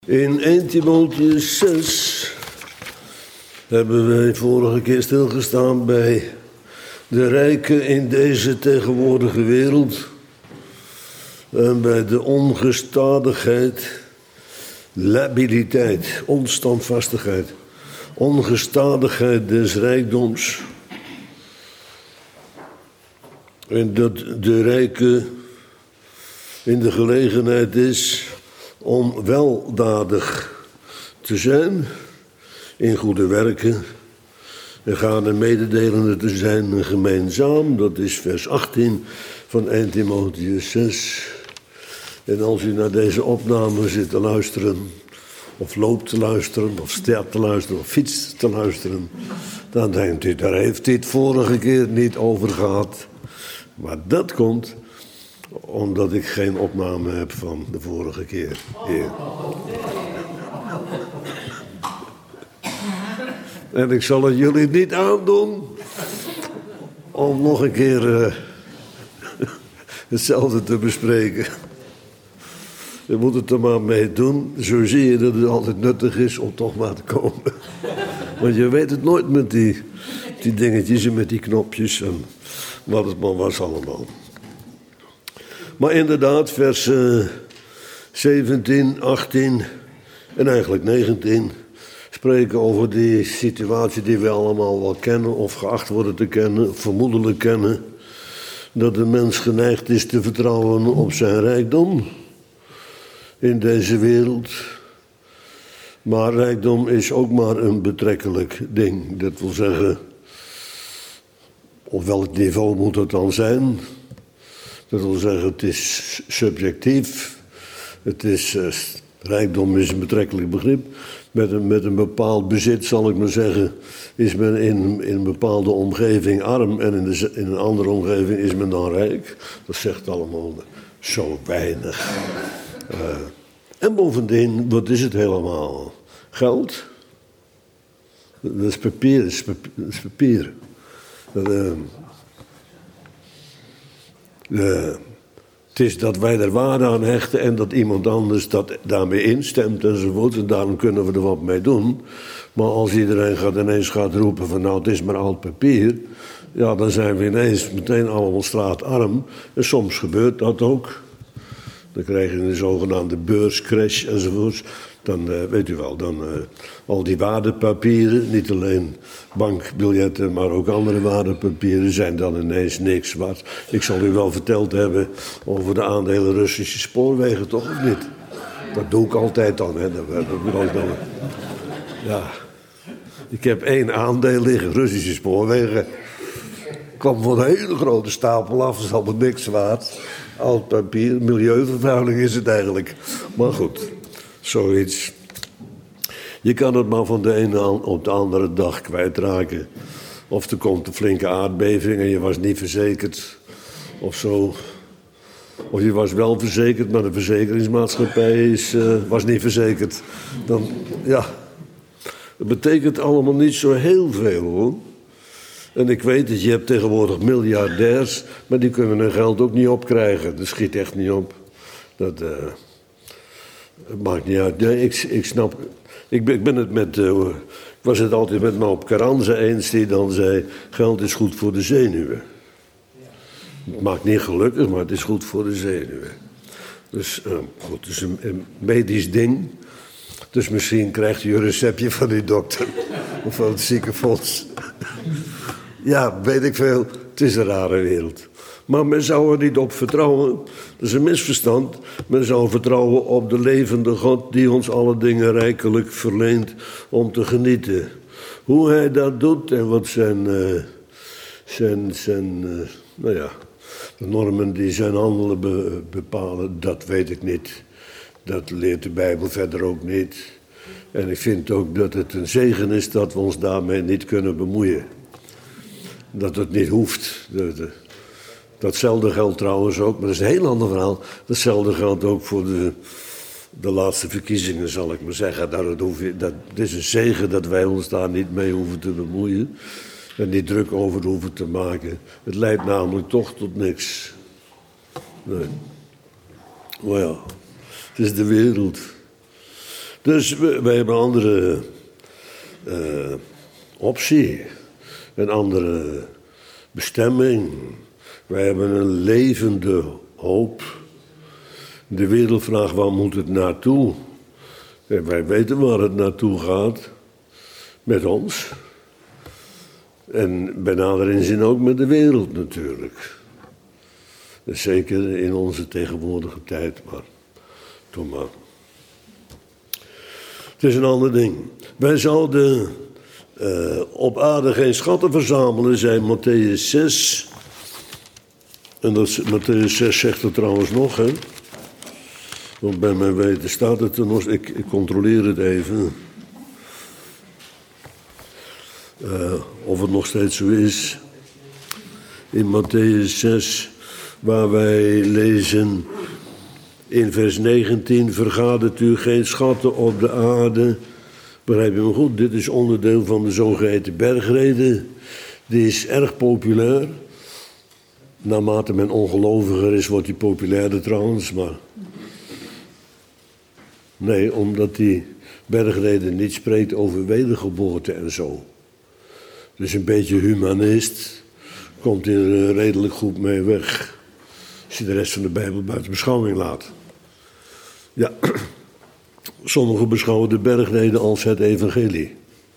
In 1 Timotheüs 6 hebben wij vorige keer stilgestaan bij de rijken in deze tegenwoordige wereld. En bij de ongestadigheid, labiliteit, onstandvastigheid, ongestadigheid des rijkdoms. En dat de rijke in de gelegenheid is om weldadig te zijn, in goede werken, en gaan en mededelende te zijn en gemeenzaam. Dat is vers 18 van 1 Timotheüs 6. En als u naar deze opname zit te luisteren, of loopt te luisteren, of staat te luisteren, of fietst te luisteren, dan denkt u, daar heeft hij het vorige keer niet over gehad. Maar dat komt omdat ik geen opname heb van de vorige keer. Hier. En ik zal het jullie niet aandoen om nog een keer hetzelfde te bespreken. Je moet het er maar mee doen. Zo zie je dat het altijd nuttig is om toch maar te komen. Want je weet het nooit met die dingetjes en met die knopjes en wat het maar was allemaal. Maar inderdaad, vers 17, 18 en eigenlijk 19... spreken over die situatie die we allemaal wel kennen of geacht worden te kennen, vermoedelijk kennen. Dat de mens geneigd is te vertrouwen op zijn rijkdom in deze wereld. Maar rijkdom is ook maar een betrekkelijk ding. Dat wil zeggen, op welk niveau moet het dan zijn? Dat wil zeggen, het is subjectief. Het is, rijkdom is een betrekkelijk begrip. Met een bepaald bezit, zal ik maar zeggen, is men in een bepaalde omgeving arm en in een andere omgeving is men dan rijk. Dat zegt allemaal zo weinig. En bovendien, wat is het helemaal? Geld? Dat is papier, dat is papier. Het is dat wij er waarde aan hechten en dat iemand anders dat daarmee instemt enzovoort. En daarom kunnen we er wat mee doen. Maar als iedereen ineens gaat roepen van nou het is maar oud papier. Ja, dan zijn we ineens meteen allemaal straatarm. En soms gebeurt dat ook. Dan krijg je een zogenaamde beurscrash enzovoort. Dan weet u wel, al die waardepapieren, niet alleen bankbiljetten, maar ook andere waardepapieren zijn dan ineens niks waard. Ik zal u wel verteld hebben over de aandelen Russische spoorwegen, toch of niet? Dat doe ik altijd dan, hè. Ja. Ik heb 1 aandeel liggen, Russische spoorwegen. Kwam van een hele grote stapel af, dat is allemaal niks waard. Oud papier, milieuvervuiling is het eigenlijk. Maar goed. Zoiets. Je kan het maar van de ene op de andere dag kwijtraken. Of er komt een flinke aardbeving en je was niet verzekerd. Of zo. Of je was wel verzekerd, maar de verzekeringsmaatschappij was niet verzekerd. Dan, ja. Dat betekent allemaal niet zo heel veel, hoor. En ik weet dat je hebt tegenwoordig miljardairs, maar die kunnen hun geld ook niet opkrijgen. Dat schiet echt niet op. Dat maakt niet uit. Nee, ik snap. Ik was het altijd met Maup Carranza eens die dan zei: geld is goed voor de zenuwen. Het maakt niet gelukkig, maar het is goed voor de zenuwen. Dus goed, het is een medisch ding. Dus misschien krijgt u een receptje van die dokter of van het ziekenfonds. Ja, weet ik veel. Het is een rare wereld. Maar men zou er niet op vertrouwen. Dat is een misverstand. Men zou vertrouwen op de levende God die ons alle dingen rijkelijk verleent om te genieten. Hoe hij dat doet en wat de normen die zijn handelen bepalen, dat weet ik niet. Dat leert de Bijbel verder ook niet. En ik vind ook dat het een zegen is dat we ons daarmee niet kunnen bemoeien. Dat het niet hoeft. Datzelfde geldt trouwens ook, maar dat is een heel ander verhaal. Datzelfde geldt ook voor de laatste verkiezingen, zal ik maar zeggen. Dat is een zegen dat wij ons daar niet mee hoeven te bemoeien. En niet druk over hoeven te maken. Het leidt namelijk toch tot niks. Nee. Maar ja, het is de wereld. Dus wij hebben een andere optie. Een andere bestemming. Wij hebben een levende hoop. De wereld vraagt, waar moet het naartoe? En wij weten waar het naartoe gaat. Met ons. En bij nader inzien ook met de wereld natuurlijk. Dus zeker in onze tegenwoordige tijd, maar doe maar. Het is een ander ding. Wij zouden op aarde geen schatten verzamelen, zei Mattheüs 6. En dat, Mattheüs 6 zegt er trouwens nog, hè. Want bij mijn weten staat het er nog. Ik controleer het even. Of het nog steeds zo is. In Mattheüs 6, waar wij lezen in vers 19... vergadert u geen schatten op de aarde. Begrijp je me goed? Dit is onderdeel van de zogeheten bergrede. Die is erg populair. Naarmate men ongeloviger is, wordt die populairder trouwens. Maar nee, omdat die bergrede niet spreekt over wedergeboorte en zo. Dus een beetje humanist komt hier redelijk goed mee weg. Als je de rest van de Bijbel buiten beschouwing laat. Ja, sommigen beschouwen de bergrede als het evangelie.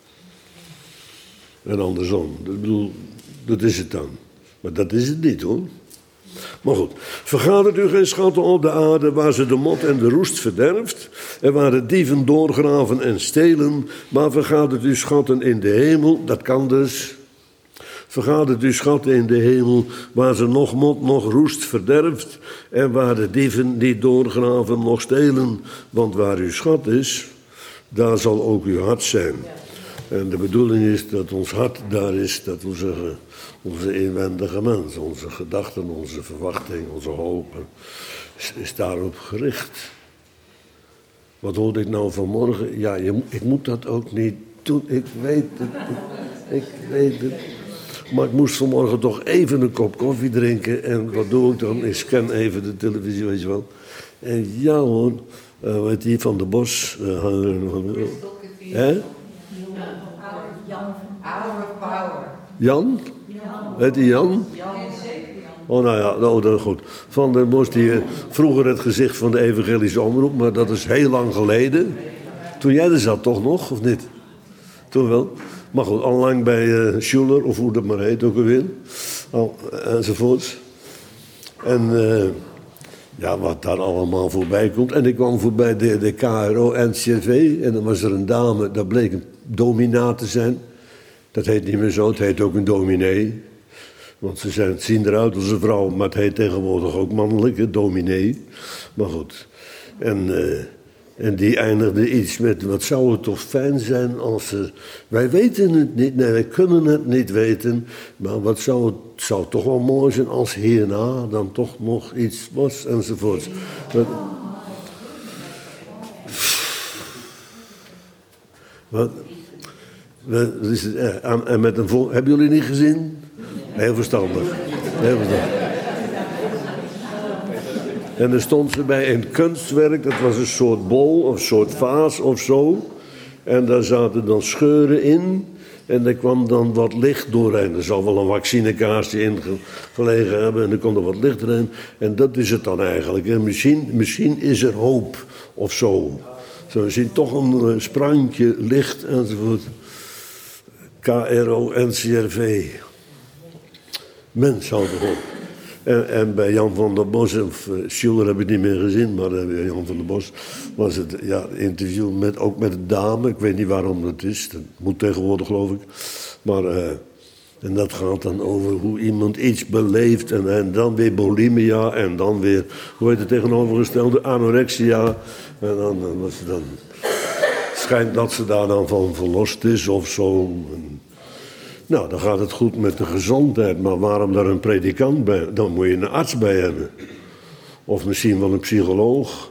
En andersom. Ik bedoel, dat is het dan. Maar dat is het niet, hoor. Maar goed, vergadert u geen schatten op de aarde waar ze de mot en de roest verderft en waar de dieven doorgraven en stelen, maar vergadert u schatten in de hemel, dat kan dus. Vergadert u schatten in de hemel waar ze nog mot, nog roest verderft en waar de dieven niet doorgraven, nog stelen. Want waar uw schat is, daar zal ook uw hart zijn. En de bedoeling is dat ons hart daar is, dat we zeggen, onze inwendige mens, onze gedachten, onze verwachting, onze hoop, is daarop gericht. Wat hoorde ik nou vanmorgen? Ja, ik moet dat ook niet doen, ik weet het. Maar ik moest vanmorgen toch even een kop koffie drinken. En wat doe ik dan? Ik scan even de televisie, weet je wel. En ja hoor, weet die van de Bos. Hè? Jan? Heet die Jan? Oh, nou ja, dat is goed. Van der Bos, die vroeger het gezicht van de evangelische omroep, maar dat is heel lang geleden. Toen jij er zat toch nog, of niet? Toen wel. Maar goed, al lang bij Schuller, of hoe dat maar heet ook alweer. Enzovoorts. En ja, wat daar allemaal voorbij komt. En ik kwam voorbij de KRO-NCRV. En dan was er een dame, dat bleek een dominee te zijn. Dat heet niet meer zo, het heet ook een dominee. Want ze zien eruit als een vrouw, maar het heet tegenwoordig ook mannelijk, dominee. Maar goed. En die eindigde iets met, wat zou het toch fijn zijn als ze... Wij weten het niet, nee, wij kunnen het niet weten. Maar wat zou het toch wel mooi zijn als hierna dan toch nog iets was, enzovoorts. En met een hebben jullie niet gezien? Heel verstandig. Heel verstandig. En dan stond ze bij een kunstwerk, dat was een soort bol of een soort vaas of zo. En daar zaten dan scheuren in en er kwam dan wat licht doorheen. Er zal wel een vaccinekaarsje in gelegen hebben en er kwam er wat licht doorheen. En dat is het dan eigenlijk. En misschien is er hoop of zo. Zo, je ziet toch een sprankje licht enzovoort. KRO, NCRV. Mens houdt erop. En bij Jan van der Bos, of Schuller heb ik niet meer gezien, maar bij Jan van der Bos was het interview ook met een dame. Ik weet niet waarom dat is, dat moet tegenwoordig geloof ik. Maar, en dat gaat dan over hoe iemand iets beleeft en dan weer bulimia en dan weer, hoe heet het tegenovergestelde, anorexia. En dan was het dan, schijnt dat ze daar dan van verlost is of zo. Nou, dan gaat het goed met de gezondheid, maar waarom daar een predikant bij? Dan moet je een arts bij hebben. Of misschien wel een psycholoog.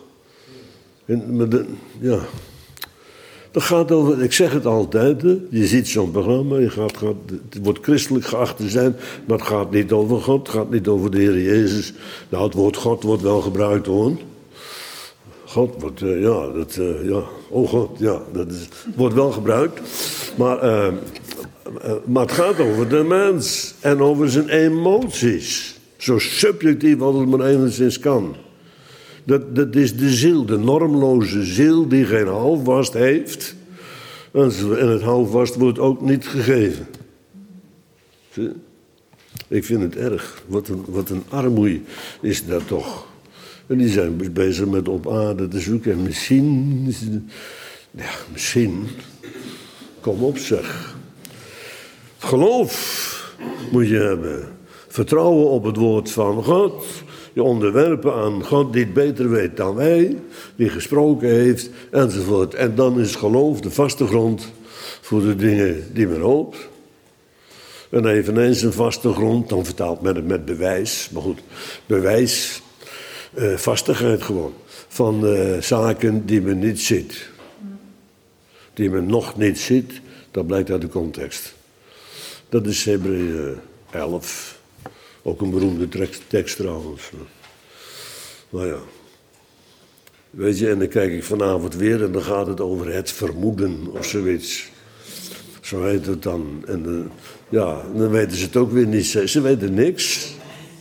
Ja. Dat gaat over, ik zeg het altijd, hè. Je ziet zo'n programma, het wordt christelijk geacht te zijn, maar het gaat niet over God, het gaat niet over de Heer Jezus. Nou, het woord God wordt wel gebruikt hoor. God, oh God, ja, wordt wel gebruikt. Maar het gaat over de mens en over zijn emoties. Zo subjectief als het maar enigszins kan. Dat is de ziel, de normloze ziel die geen houvast heeft. En het houvast wordt ook niet gegeven. Zie? Ik vind het erg. Wat een armoede is dat toch. En die zijn bezig met op aarde te zoeken. En misschien. Kom op zeg. Geloof moet je hebben. Vertrouwen op het woord van God. Je onderwerpen aan God die het beter weet dan wij. Die gesproken heeft enzovoort. En dan is geloof de vaste grond voor de dingen die men hoopt. En eveneens een vaste grond, dan vertaalt men het met bewijs. Maar goed, bewijs, vastigheid gewoon. Van zaken die men niet ziet. Die men nog niet ziet, dat blijkt uit de context. Dat is Hebreeën 11. Ook een beroemde tekst trouwens. Nou ja. Weet je, en dan kijk ik vanavond weer en dan gaat het over het vermoeden of zoiets. Zo heet het dan. En dan weten ze het ook weer niet. Ze weten niks.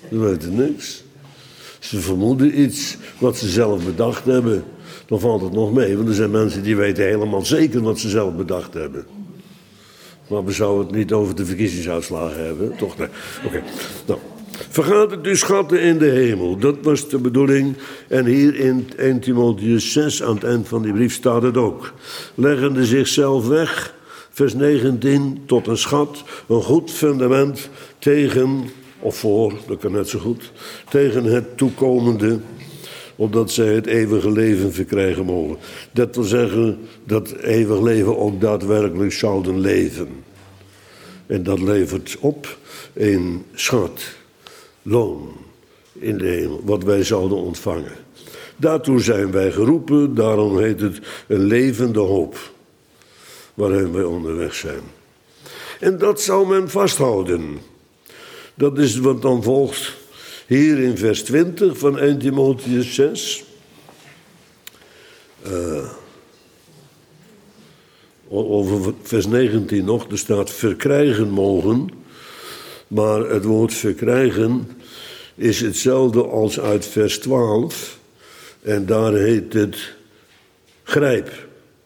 Ze vermoeden iets wat ze zelf bedacht hebben. Dan valt het nog mee, want er zijn mensen die weten helemaal zeker wat ze zelf bedacht hebben. Maar we zouden het niet over de verkiezingsuitslagen hebben, toch? Nee. Oké. Nou, vergaat het dus schatten in de hemel. Dat was de bedoeling. En hier in 1 Timotheüs 6, aan het eind van die brief, staat het ook. Leggende zichzelf weg, vers 19, tot een schat, een goed fundament tegen, of voor, dat kan net zo goed, tegen het toekomende, opdat zij het eeuwige leven verkrijgen mogen. Dat wil zeggen dat eeuwig leven ook daadwerkelijk zouden leven. En dat levert op een schat, loon in de hemel, wat wij zouden ontvangen. Daartoe zijn wij geroepen, daarom heet het een levende hoop, waarin wij onderweg zijn. En dat zou men vasthouden. Dat is wat dan volgt hier in vers 20 van 1 Timotheüs 6. Over vers 19 nog, er staat verkrijgen mogen. Maar het woord verkrijgen is hetzelfde als uit vers 12. En daar heet het grijp.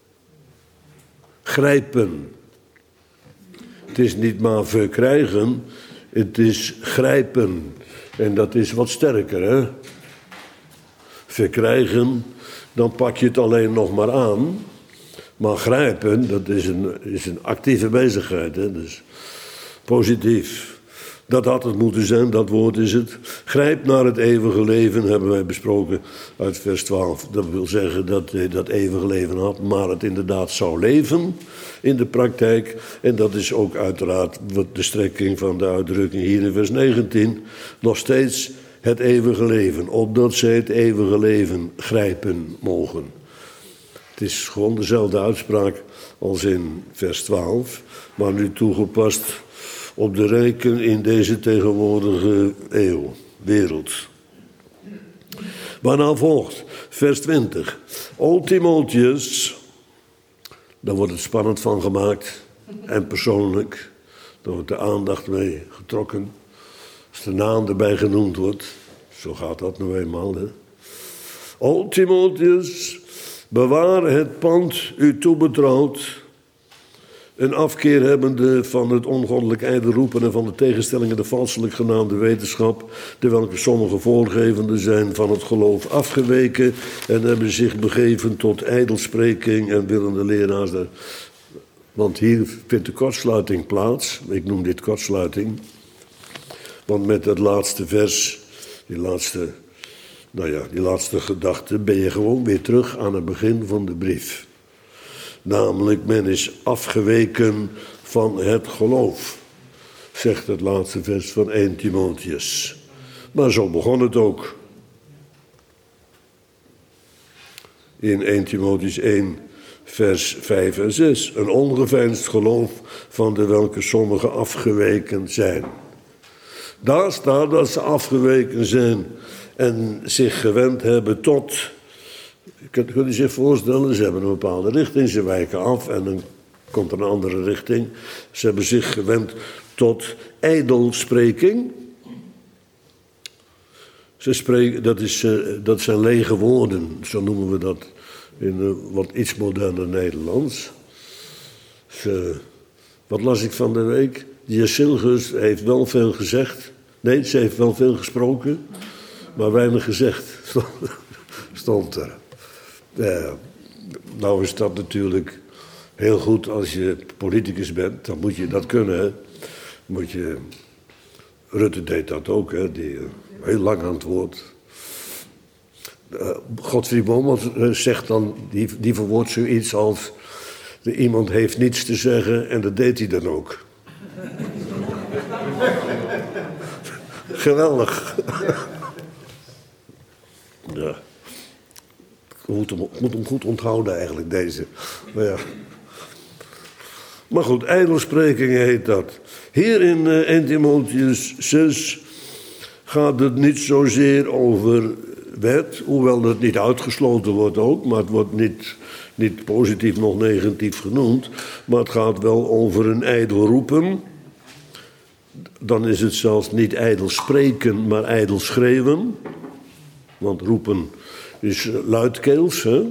Grijpen. Het is niet maar verkrijgen, het is grijpen. En dat is wat sterker, hè? Verkrijgen, dan pak je het alleen nog maar aan. Maar grijpen, dat is een actieve bezigheid, hè? Dus positief. Dat had het moeten zijn, dat woord is het. Grijp naar het eeuwige leven, hebben wij besproken uit vers 12. Dat wil zeggen dat hij dat eeuwige leven had, maar het inderdaad zou leven in de praktijk. En dat is ook uiteraard de strekking van de uitdrukking hier in vers 19. Nog steeds het eeuwige leven, opdat zij het eeuwige leven grijpen mogen. Het is gewoon dezelfde uitspraak als in vers 12, maar nu toegepast op de rijken in deze tegenwoordige wereld. Waarna volgt vers 20. O Timotheüs, daar wordt het spannend van gemaakt en persoonlijk. Daar wordt de aandacht mee getrokken. Als de naam erbij genoemd wordt, zo gaat dat nou eenmaal. Hè? O Timotheüs, bewaar het pand u toebetrouwd. Een afkeer hebbende van het ongoddelijk ijdel roepen en van de tegenstellingen de valselijk genaamde wetenschap, terwijl sommige voorgevenden zijn van het geloof afgeweken en hebben zich begeven tot ijdelspreking en willende leraars. Want hier vindt de kortsluiting plaats, ik noem dit kortsluiting, want met het laatste vers, die laatste gedachte, ben je gewoon weer terug aan het begin van de brief. Namelijk, men is afgeweken van het geloof, zegt het laatste vers van 1 Timotheüs. Maar zo begon het ook. In 1 Timotheüs 1, vers 5 en 6. Een ongeveinsd geloof van de welke sommigen afgeweken zijn. Daar staat dat ze afgeweken zijn en zich gewend hebben tot Kunt u zich voorstellen, ze hebben een bepaalde richting, ze wijken af en dan komt er een andere richting. Ze hebben zich gewend tot ijdelspreking. Ze spreken, dat zijn lege woorden, zo noemen we dat in wat iets moderner Nederlands. Wat las ik van de week? Jacilgus heeft wel veel gezegd. Nee, ze heeft wel veel gesproken, maar weinig gezegd, stond er. Nou is dat natuurlijk heel goed als je politicus bent, dan moet je dat kunnen. Hè? Rutte deed dat ook, hè? Die heel lang aan het woord. Godfried Bomels zegt dan, die verwoordt zoiets als: iemand heeft niets te zeggen en dat deed hij dan ook. Geweldig. Ja. Ik moet hem goed onthouden eigenlijk, deze. Maar goed, ijdelspreking heet dat. Hier in 1 Timotheüs 6 gaat het niet zozeer over wet, hoewel het niet uitgesloten wordt ook, maar het wordt niet positief noch negatief genoemd, maar het gaat wel over een ijdel roepen. Dan is het zelfs niet ijdel spreken, maar ijdel schreeuwen. Want roepen is luidkeels, hè?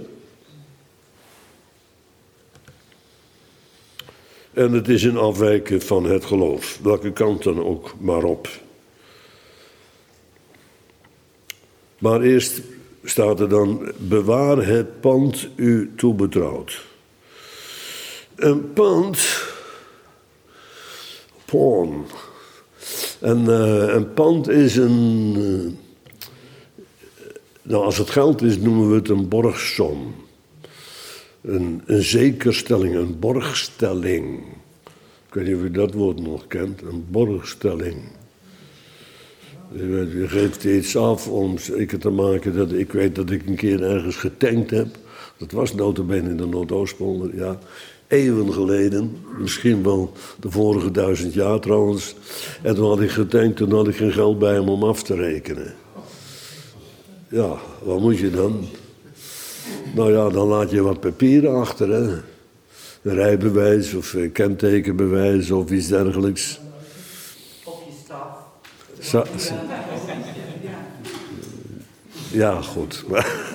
En het is een afwijken van het geloof, welke kant dan ook maar op. Maar eerst staat er dan: bewaar het pand u toebetrouwd. Een pand, pawn. Een pand is een... als het geld is, noemen we het een borgsom. Een zekerstelling, een borgstelling. Ik weet niet of u dat woord nog kent, een borgstelling. Je geeft iets af om zeker te maken dat... Ik weet dat ik een keer ergens getankt heb. Dat was nota bene in de Noordoostpolder, ja. Eeuwen geleden, misschien wel de vorige 1000 jaar trouwens. En toen had ik getankt, toen had ik geen geld bij hem om af te rekenen. Ja, wat moet je dan? Nou ja, dan laat je wat papieren achter, hè. Een rijbewijs of kentekenbewijs of iets dergelijks. Op je staf. Ja, goed.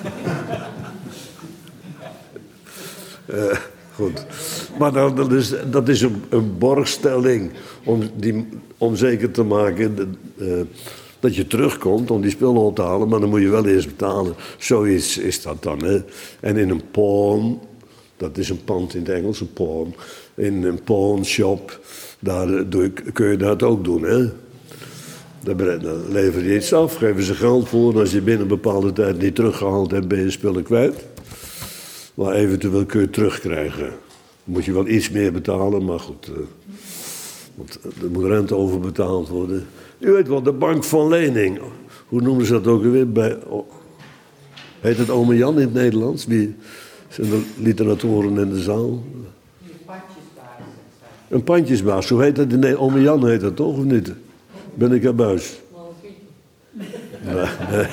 Goed. Maar dat is een borgstelling om zeker te maken dat je terugkomt om die spullen op te halen, maar dan moet je wel eerst betalen. Zoiets is dat dan, hè. En in een pawn, dat is een pand in het Engels, een pawn. In een pawn shop, daar kun je dat ook doen, hè. Dan lever je iets af, geven ze geld voor. En als je binnen een bepaalde tijd niet teruggehaald hebt, ben je spullen kwijt. Maar eventueel kun je het terugkrijgen. Dan moet je wel iets meer betalen, maar goed. Want er moet rente over betaald worden. U weet wel, de bank van lening. Hoe noemen ze dat ook weer? Heet het Ome Jan in het Nederlands? Wie zijn de literatoren in de zaal? Een pandjesbaas. Hoe heet dat? Nee, Ome Jan heet dat toch, of niet? Ben ik abuis? Nee.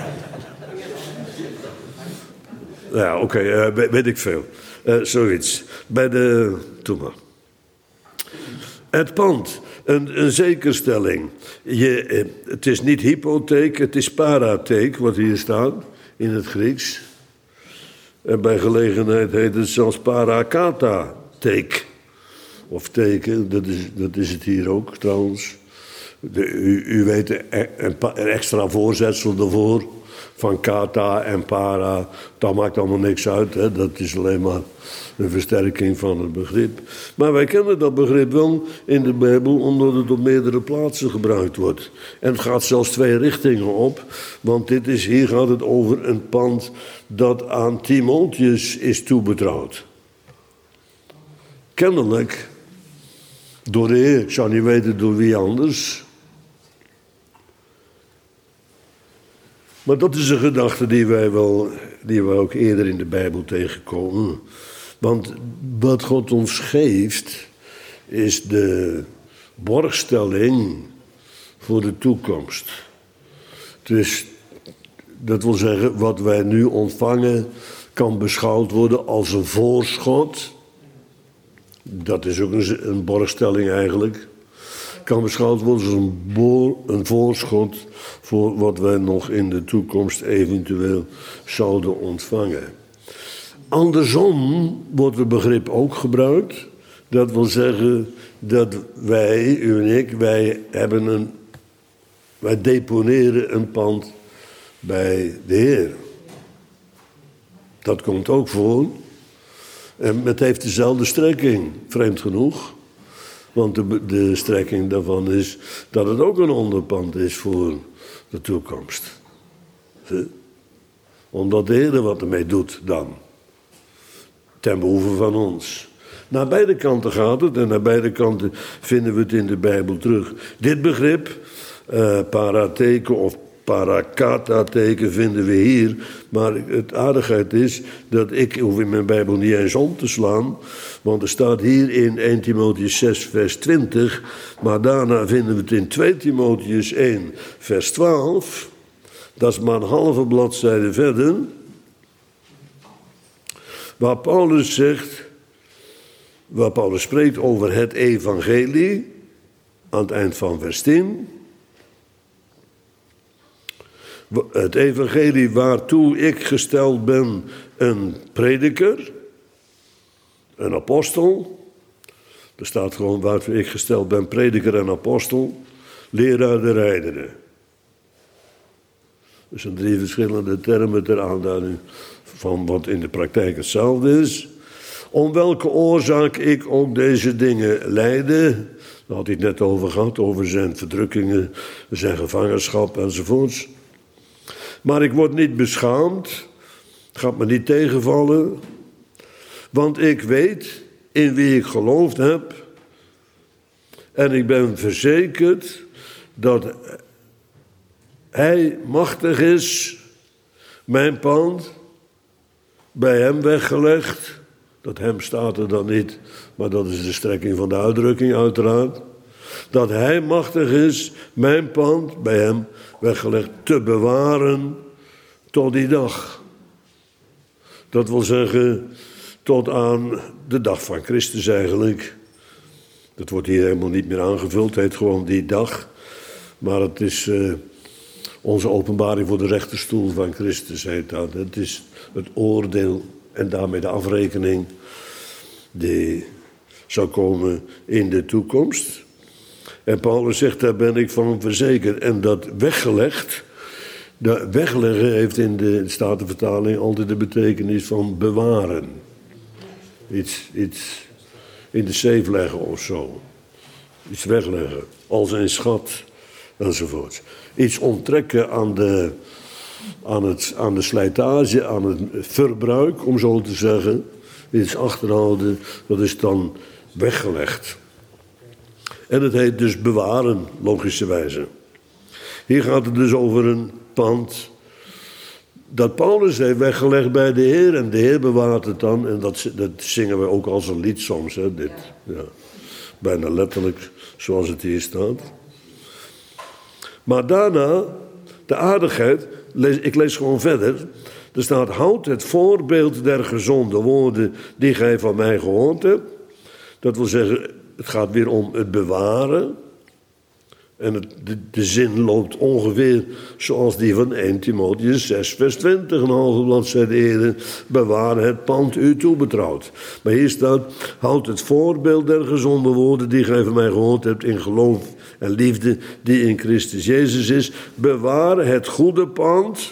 Ja, oké, weet ik veel. Zoiets. Doe maar. Het pand. Een zekerstelling. Het is niet hypotheek, het is paratheek, wat hier staat in het Grieks. En bij gelegenheid heet het zelfs parakata-theek. Of teken, dat is het hier ook trouwens. U weet een extra voorzetsel ervoor. Van kata en para, dat maakt allemaal niks uit. Hè? Dat is alleen maar een versterking van het begrip. Maar wij kennen dat begrip wel in de Bijbel, omdat het op meerdere plaatsen gebruikt wordt. En het gaat zelfs 2 richtingen op. Want hier gaat het over een pand dat aan Timotheus is toebetrouwd. Kennelijk door de Heer, ik zou niet weten door wie anders. Maar dat is een gedachte die wij ook eerder in de Bijbel tegenkomen. Want wat God ons geeft, is de borgstelling voor de toekomst. Dus dat wil zeggen, wat wij nu ontvangen, kan beschouwd worden als een voorschot. Dat is ook een borgstelling eigenlijk. Kan beschouwd worden als een voorschot voor wat wij nog in de toekomst eventueel zouden ontvangen. Andersom wordt het begrip ook gebruikt. Dat wil zeggen dat wij, u en ik, wij deponeren een pand bij de Heer. Dat komt ook voor. En het heeft dezelfde strekking, vreemd genoeg. Want de strekking daarvan is dat het ook een onderpand is voor de toekomst. Omdat de Heer er wat ermee doet dan. Ten behoeve van ons. Naar beide kanten gaat het en naar beide kanten vinden we het in de Bijbel terug. Dit begrip, parateken of parakata-teken vinden we hier. Maar het aardigheid is dat ik hoef in mijn Bijbel niet eens om te slaan. Want er staat hier in 1 Timotheüs 6 vers 20. Maar daarna vinden we het in 2 Timotheüs 1 vers 12. Dat is maar een halve bladzijde verder. Waar Paulus spreekt over het evangelie. Aan het eind van vers 10. Het evangelie waartoe ik gesteld ben een prediker, een apostel. Er staat gewoon waartoe ik gesteld ben prediker en apostel, leraar der heidenen. Dat zijn 3 verschillende termen ter aanduiding van wat in de praktijk hetzelfde is. Om welke oorzaak ik ook deze dingen lijde. Daar had hij het net over gehad, over zijn verdrukkingen, zijn gevangenschap enzovoorts. Maar ik word niet beschaamd, het gaat me niet tegenvallen, want ik weet in wie ik geloofd heb en ik ben verzekerd dat hij machtig is, mijn pand, bij hem weggelegd. Dat hem staat er dan niet, maar dat is de strekking van de uitdrukking uiteraard. Dat hij machtig is, mijn pand, bij hem weggelegd, te bewaren tot die dag. Dat wil zeggen, tot aan de dag van Christus eigenlijk. Dat wordt hier helemaal niet meer aangevuld, het heet gewoon die dag. Maar het is onze openbaring voor de rechterstoel van Christus, heet dat. Het is het oordeel en daarmee de afrekening die zou komen in de toekomst. En Paulus zegt, daar ben ik van verzekerd. En dat weggelegd, dat wegleggen heeft in de Statenvertaling altijd de betekenis van bewaren. Iets in de safe leggen of zo. Iets wegleggen, als een schat enzovoort. Iets onttrekken aan de slijtage, aan het verbruik, om zo te zeggen. Iets achterhouden, dat is dan weggelegd. En het heet dus bewaren, logischerwijze. Hier gaat het dus over een pand dat Paulus heeft weggelegd bij de Heer. En de Heer bewaart het dan. En dat zingen we ook als een lied soms. Hè, dit, ja. Bijna letterlijk, zoals het hier staat. Maar daarna, de aardigheid, ik lees gewoon verder. Er staat, houd het voorbeeld der gezonde woorden die gij van mij gehoord hebt. Dat wil zeggen, het gaat weer om het bewaren. En de zin loopt ongeveer zoals die van 1 Timotheüs 6 vers 20. Een halve bladzijde eerder. Bewaar het pand u toebetrouwd. Maar hier staat, houd het voorbeeld der gezonde woorden die gij van mij gehoord hebt in geloof en liefde die in Christus Jezus is. Bewaar het goede pand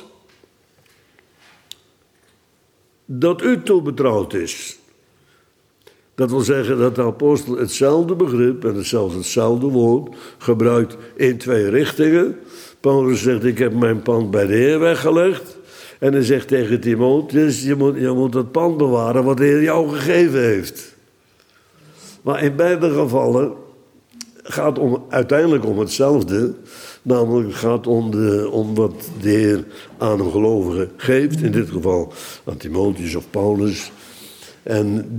dat u toebetrouwd is. Dat wil zeggen dat de apostel hetzelfde begrip en hetzelfde woord gebruikt in 2 richtingen. Paulus zegt, ik heb mijn pand bij de Heer weggelegd. En hij zegt tegen Timotheus, je moet het pand bewaren wat de Heer jou gegeven heeft. Maar in beide gevallen gaat het uiteindelijk om hetzelfde. Namelijk het gaat om wat de Heer aan een gelovige geeft. In dit geval aan Timotheus of Paulus. En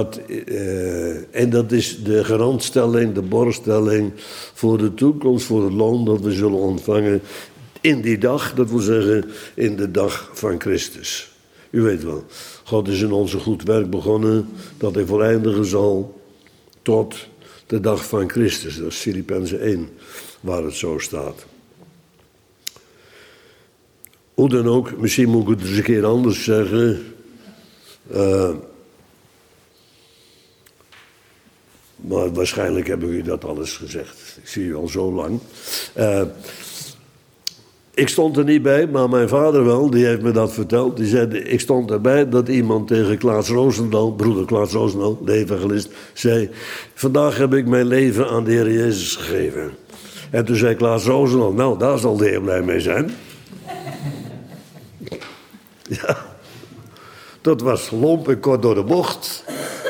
dat is de garantstelling, de borgstelling voor de toekomst, voor het loon dat we zullen ontvangen in die dag. Dat wil zeggen in de dag van Christus. U weet wel, God is in ons een goed werk begonnen, dat hij voleindigen zal tot de dag van Christus. Dat is Filippenzen 1, waar het zo staat. Hoe dan ook, misschien moet ik het eens een keer anders zeggen. Maar waarschijnlijk hebben jullie dat alles gezegd. Ik zie u al zo lang. Ik stond er niet bij, maar mijn vader wel, die heeft me dat verteld. Die zei, ik stond erbij dat iemand tegen Klaas Roosendaal, broeder Klaas Roosendaal, de evangelist, zei, vandaag heb ik mijn leven aan de Heer Jezus gegeven. En toen zei Klaas Roosendaal, nou, daar zal de Heer blij mee zijn. Ja, dat was lomp en kort door de bocht.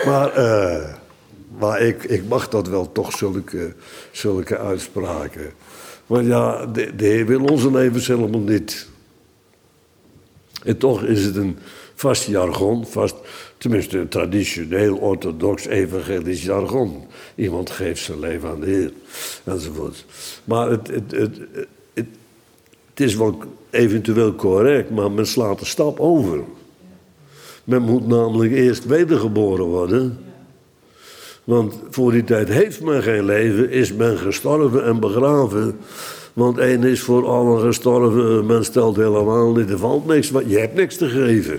Maar ik mag dat wel, toch zulke uitspraken. Maar ja, de Heer wil onze levens helemaal niet. En toch is het een vast jargon, tenminste een traditioneel, orthodox, evangelisch jargon. Iemand geeft zijn leven aan de Heer, enzovoort. Maar het is wel eventueel correct, maar men slaat de stap over. Men moet namelijk eerst wedergeboren worden. Want voor die tijd heeft men geen leven, is men gestorven en begraven. Want één is voor allen gestorven, men stelt helemaal niet, er valt niks, want je hebt niks te geven.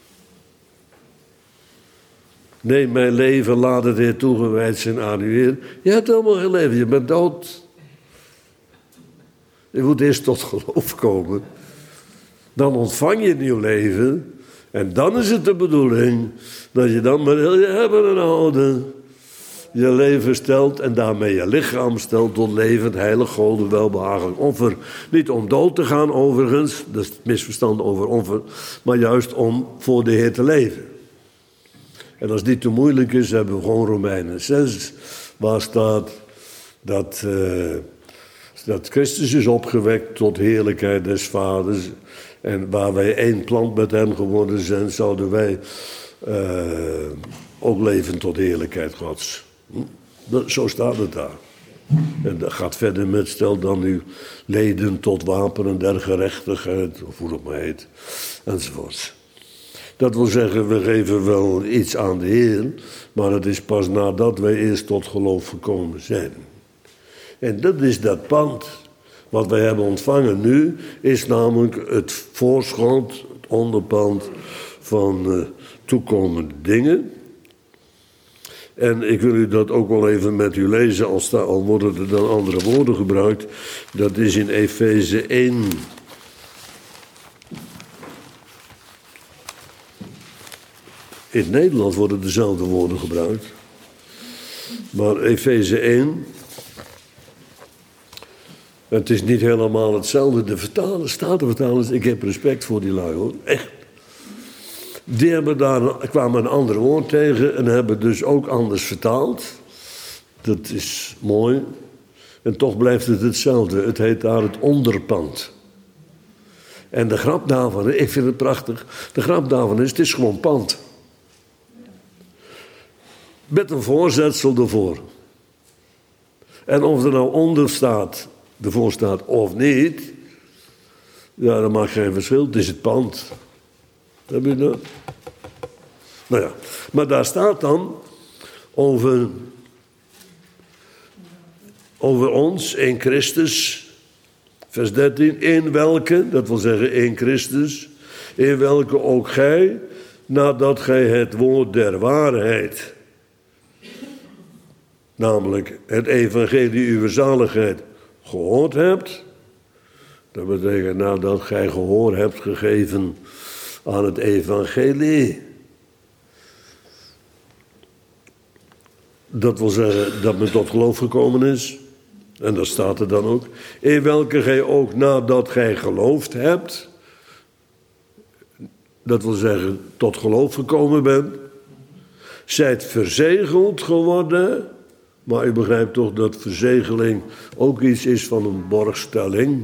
Nee, mijn leven laat het Heer toegewijd zijn aan u Heer. Je hebt helemaal geen leven, je bent dood. Je moet eerst tot geloof komen. Dan ontvang je een nieuw leven. En dan is het de bedoeling dat je dan met heel je hebben en houden je leven stelt en daarmee je lichaam stelt tot levend, heilig, goden, welbehagelijk offer. Niet om dood te gaan overigens, dat is het misverstand over offer, maar juist om voor de Heer te leven. En als dit te moeilijk is, hebben we gewoon Romeinen 6, waar staat dat Christus is opgewekt tot heerlijkheid des Vaders. En waar wij één plant met hem geworden zijn, zouden wij ook leven tot heerlijkheid Gods. Zo staat het daar. En dat gaat verder met, stel dan uw leden tot wapenen der gerechtigheid, of hoe dat maar heet, enzovoort. Dat wil zeggen, we geven wel iets aan de Heer, maar het is pas nadat wij eerst tot geloof gekomen zijn. En dat is dat pand. Wat wij hebben ontvangen nu, is namelijk het voorschot, het onderpand van toekomende dingen. En ik wil u dat ook wel even met u lezen, al worden er dan andere woorden gebruikt. Dat is in Efeze 1. In het Nederlands worden dezelfde woorden gebruikt. Maar Efeze 1... Het is niet helemaal hetzelfde. De Statenvertalers, ik heb respect voor die lui hoor, echt. Die kwamen een ander woord tegen en hebben dus ook anders vertaald. Dat is mooi. En toch blijft het hetzelfde. Het heet daar het onderpand. En de grap daarvan, ik vind het prachtig. De grap daarvan is, het is gewoon pand. Met een voorzetsel ervoor. En of er nou onder staat, ervoor staat of niet, ja, dat maakt geen verschil. Het is het pand. Heb je dat? Nou ja, maar daar staat dan over ons in Christus, vers 13, in welke, dat wil zeggen in Christus, in welke ook gij, nadat gij het woord der waarheid, namelijk het evangelie uw zaligheid, gehoord hebt. Dat betekent nadat gij gehoor hebt gegeven aan het evangelie. Dat wil zeggen dat men tot geloof gekomen is. En dat staat er dan ook. In welke gij ook nadat gij geloofd hebt. Dat wil zeggen tot geloof gekomen bent. Zijt verzegeld geworden. Maar u begrijpt toch dat verzegeling ook iets is van een borgstelling.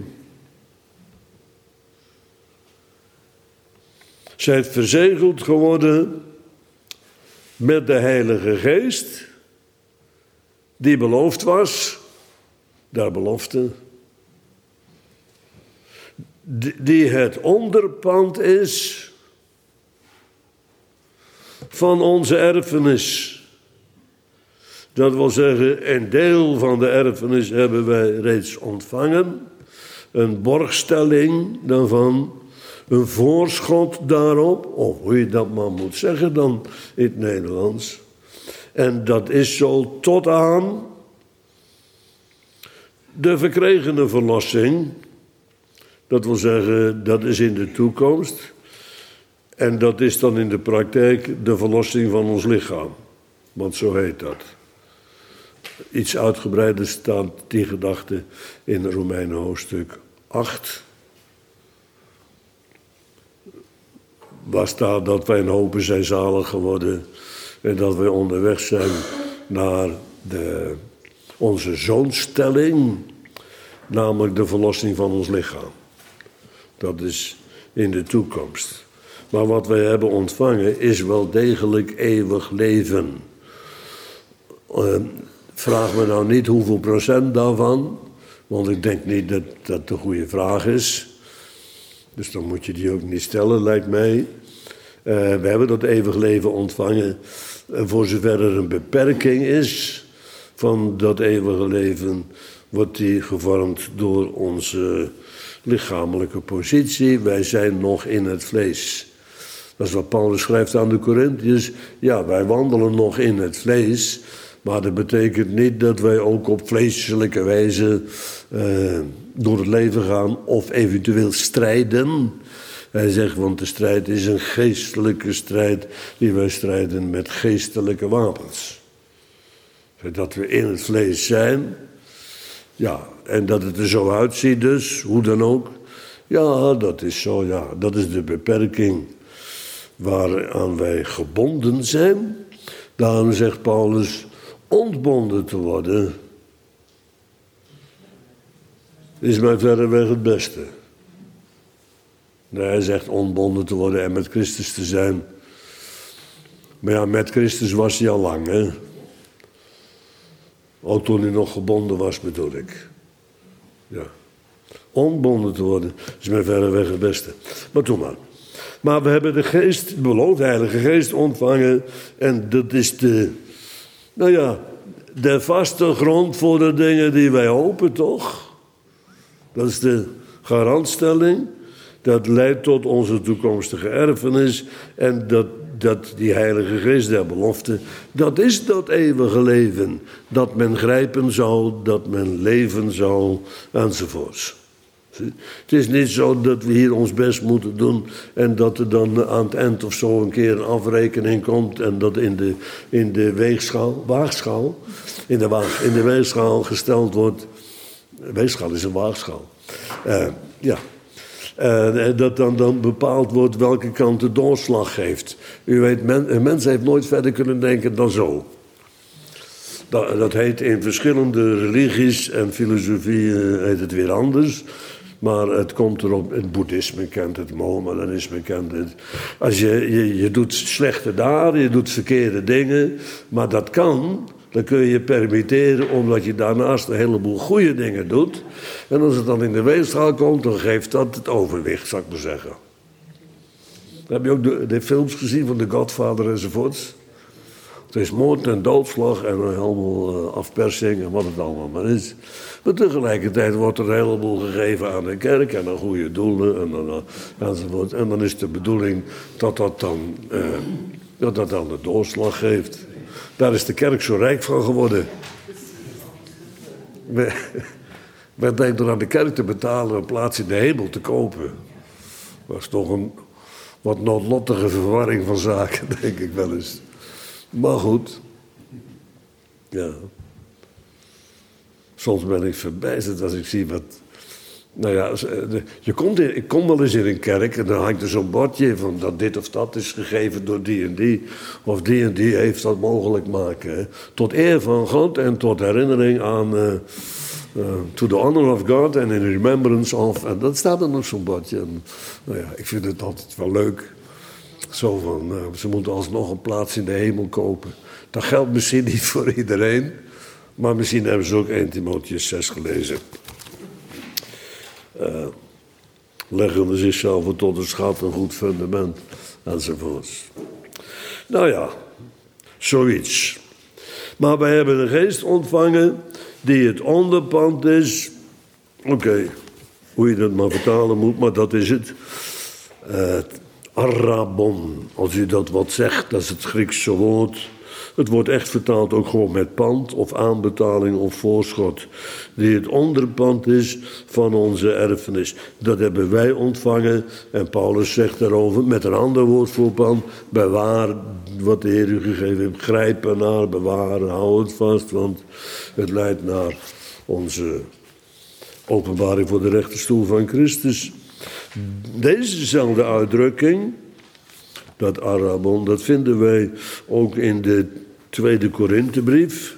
Zijt verzegeld geworden met de Heilige Geest, die beloofd was, daar belofte, die het onderpand is van onze erfenis. Dat wil zeggen, een deel van de erfenis hebben wij reeds ontvangen. Een borgstelling daarvan, een voorschot daarop, of hoe je dat maar moet zeggen dan in het Nederlands. En dat is zo tot aan de verkregene verlossing. Dat wil zeggen, dat is in de toekomst. En dat is dan in de praktijk de verlossing van ons lichaam. Want zo heet dat. Iets uitgebreider staat die gedachte in Romeinen hoofdstuk 8. Waar staat dat wij in hopen zijn zalig geworden. En dat wij onderweg zijn naar onze zoonstelling. Namelijk de verlossing van ons lichaam. Dat is in de toekomst. Maar wat wij hebben ontvangen is wel degelijk eeuwig leven. Vraag me nou niet hoeveel procent daarvan. Want ik denk niet dat dat de goede vraag is. Dus dan moet je die ook niet stellen, lijkt mij. We hebben dat eeuwig leven ontvangen. En voor zover er een beperking is van dat eeuwige leven, wordt die gevormd door onze lichamelijke positie. Wij zijn nog in het vlees. Dat is wat Paulus schrijft aan de Corinthiërs. Ja, wij wandelen nog in het vlees. Maar dat betekent niet dat wij ook op vleeselijke wijze door het leven gaan of eventueel strijden. Hij zegt, want de strijd is een geestelijke strijd die wij strijden met geestelijke wapens. Dat we in het vlees zijn. Ja, en dat het er zo uitziet dus, hoe dan ook. Ja, dat is zo, ja. Dat is de beperking waaraan wij gebonden zijn. Daarom zegt Paulus, ontbonden te worden is mij verreweg het beste. Nee, hij zegt ontbonden te worden en met Christus te zijn. Maar ja, met Christus was hij al lang, hè. Ook toen hij nog gebonden was, bedoel ik. Ja. Ontbonden te worden is mij verreweg het beste. Maar toen maar. Maar we hebben de geest, de beloofde Heilige Geest ontvangen. En dat is de vaste grond voor de dingen die wij hopen, toch? Dat is de garantstelling. Dat leidt tot onze toekomstige erfenis. En dat die Heilige Geest der belofte, dat is dat eeuwige leven. Dat men grijpen zal, dat men leven zal, enzovoorts. Het is niet zo dat we hier ons best moeten doen en dat er dan aan het eind of zo een keer een afrekening komt en dat in de waagschaal gesteld wordt. Weegschaal is een waagschaal. Dat dan bepaald wordt welke kant de doorslag geeft. U weet, een mens heeft nooit verder kunnen denken dan zo. Dat heet in verschillende religies en filosofieën heet het weer anders. Maar het komt erop, het boeddhisme kent het, Mohammedanisme kent het. Als je doet slechte daden, je doet verkeerde dingen, maar dat kan, dan kun je je permitteren omdat je daarnaast een heleboel goede dingen doet. En als het dan in de weegschaal komt, dan geeft dat het overwicht, zou ik maar zeggen. Heb je ook de films gezien van The Godfather enzovoorts? Het is moord en doodslag en een heleboel afpersing en wat het allemaal maar is. Maar tegelijkertijd wordt er een heleboel gegeven aan de kerk en aan goede doelen enzovoort. En dan is de bedoeling dat dat dan de doorslag geeft. Daar is de kerk zo rijk van geworden. Men denkt door aan de kerk te betalen een plaats in de hemel te kopen. Dat is toch een wat noodlottige verwarring van zaken, denk ik wel eens. Maar goed. Ja. Soms ben ik verbijsterd als ik zie wat... Nou ja, ik kom wel eens in een kerk en dan hangt er zo'n bordje van dat dit of dat is gegeven door die en die. Of die en die heeft dat mogelijk maken. Hè. Tot eer van God en tot herinnering aan... to the honor of God and in remembrance of... En dat staat er nog zo'n bordje. En, nou ja, ik vind het altijd wel leuk. Zo van, ze moeten alsnog een plaats in de hemel kopen. Dat geldt misschien niet voor iedereen. Maar misschien hebben ze ook 1 Timotheüs 6 gelezen. Leggende zichzelf tot een schat, een goed fundament, enzovoorts. Nou ja, zoiets. Maar wij hebben een geest ontvangen die het onderpand is. Oké, hoe je dat maar vertalen moet, maar dat is het. Arrabon, als u dat wat zegt, dat is het Griekse woord. Het wordt echt vertaald ook gewoon met pand of aanbetaling of voorschot. Die het onderpand is van onze erfenis. Dat hebben wij ontvangen. En Paulus zegt daarover met een ander woord voor pand. Bewaar wat de Heer u gegeven heeft. Grijp ernaar, bewaren, hou het vast. Want het leidt naar onze openbaring voor de rechterstoel van Christus. Dezezelfde uitdrukking, dat Arrabon, dat vinden wij ook in de Tweede Korinthebrief.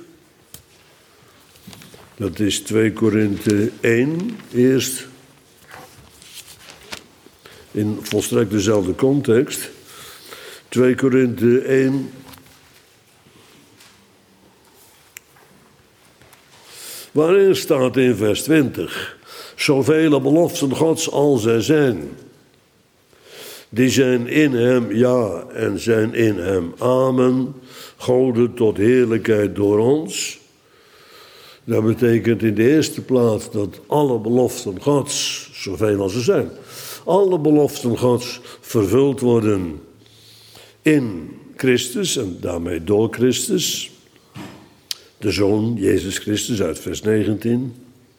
Dat is 2 Korinthe 1 eerst. In volstrekt dezelfde context. 2 Korinthe 1. Waarin staat in vers 20. Zoveel beloften Gods als er zijn. Die zijn in hem ja en zijn in hem amen. Gode tot heerlijkheid door ons. Dat betekent in de eerste plaats dat alle beloften Gods, zoveel als er zijn, alle beloften Gods vervuld worden in Christus en daarmee door Christus. De Zoon, Jezus Christus, uit vers 19.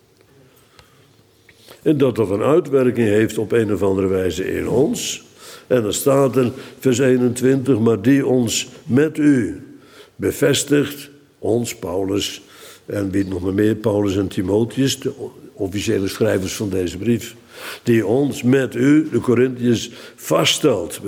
En dat dat een uitwerking heeft op een of andere wijze in ons. En dan staat er, vers 21, maar die ons met u bevestigt, ons, Paulus, en wie nog maar meer, Paulus en Timotheus, de officiële schrijvers van deze brief, die ons met u, de Corinthiërs, vaststelt,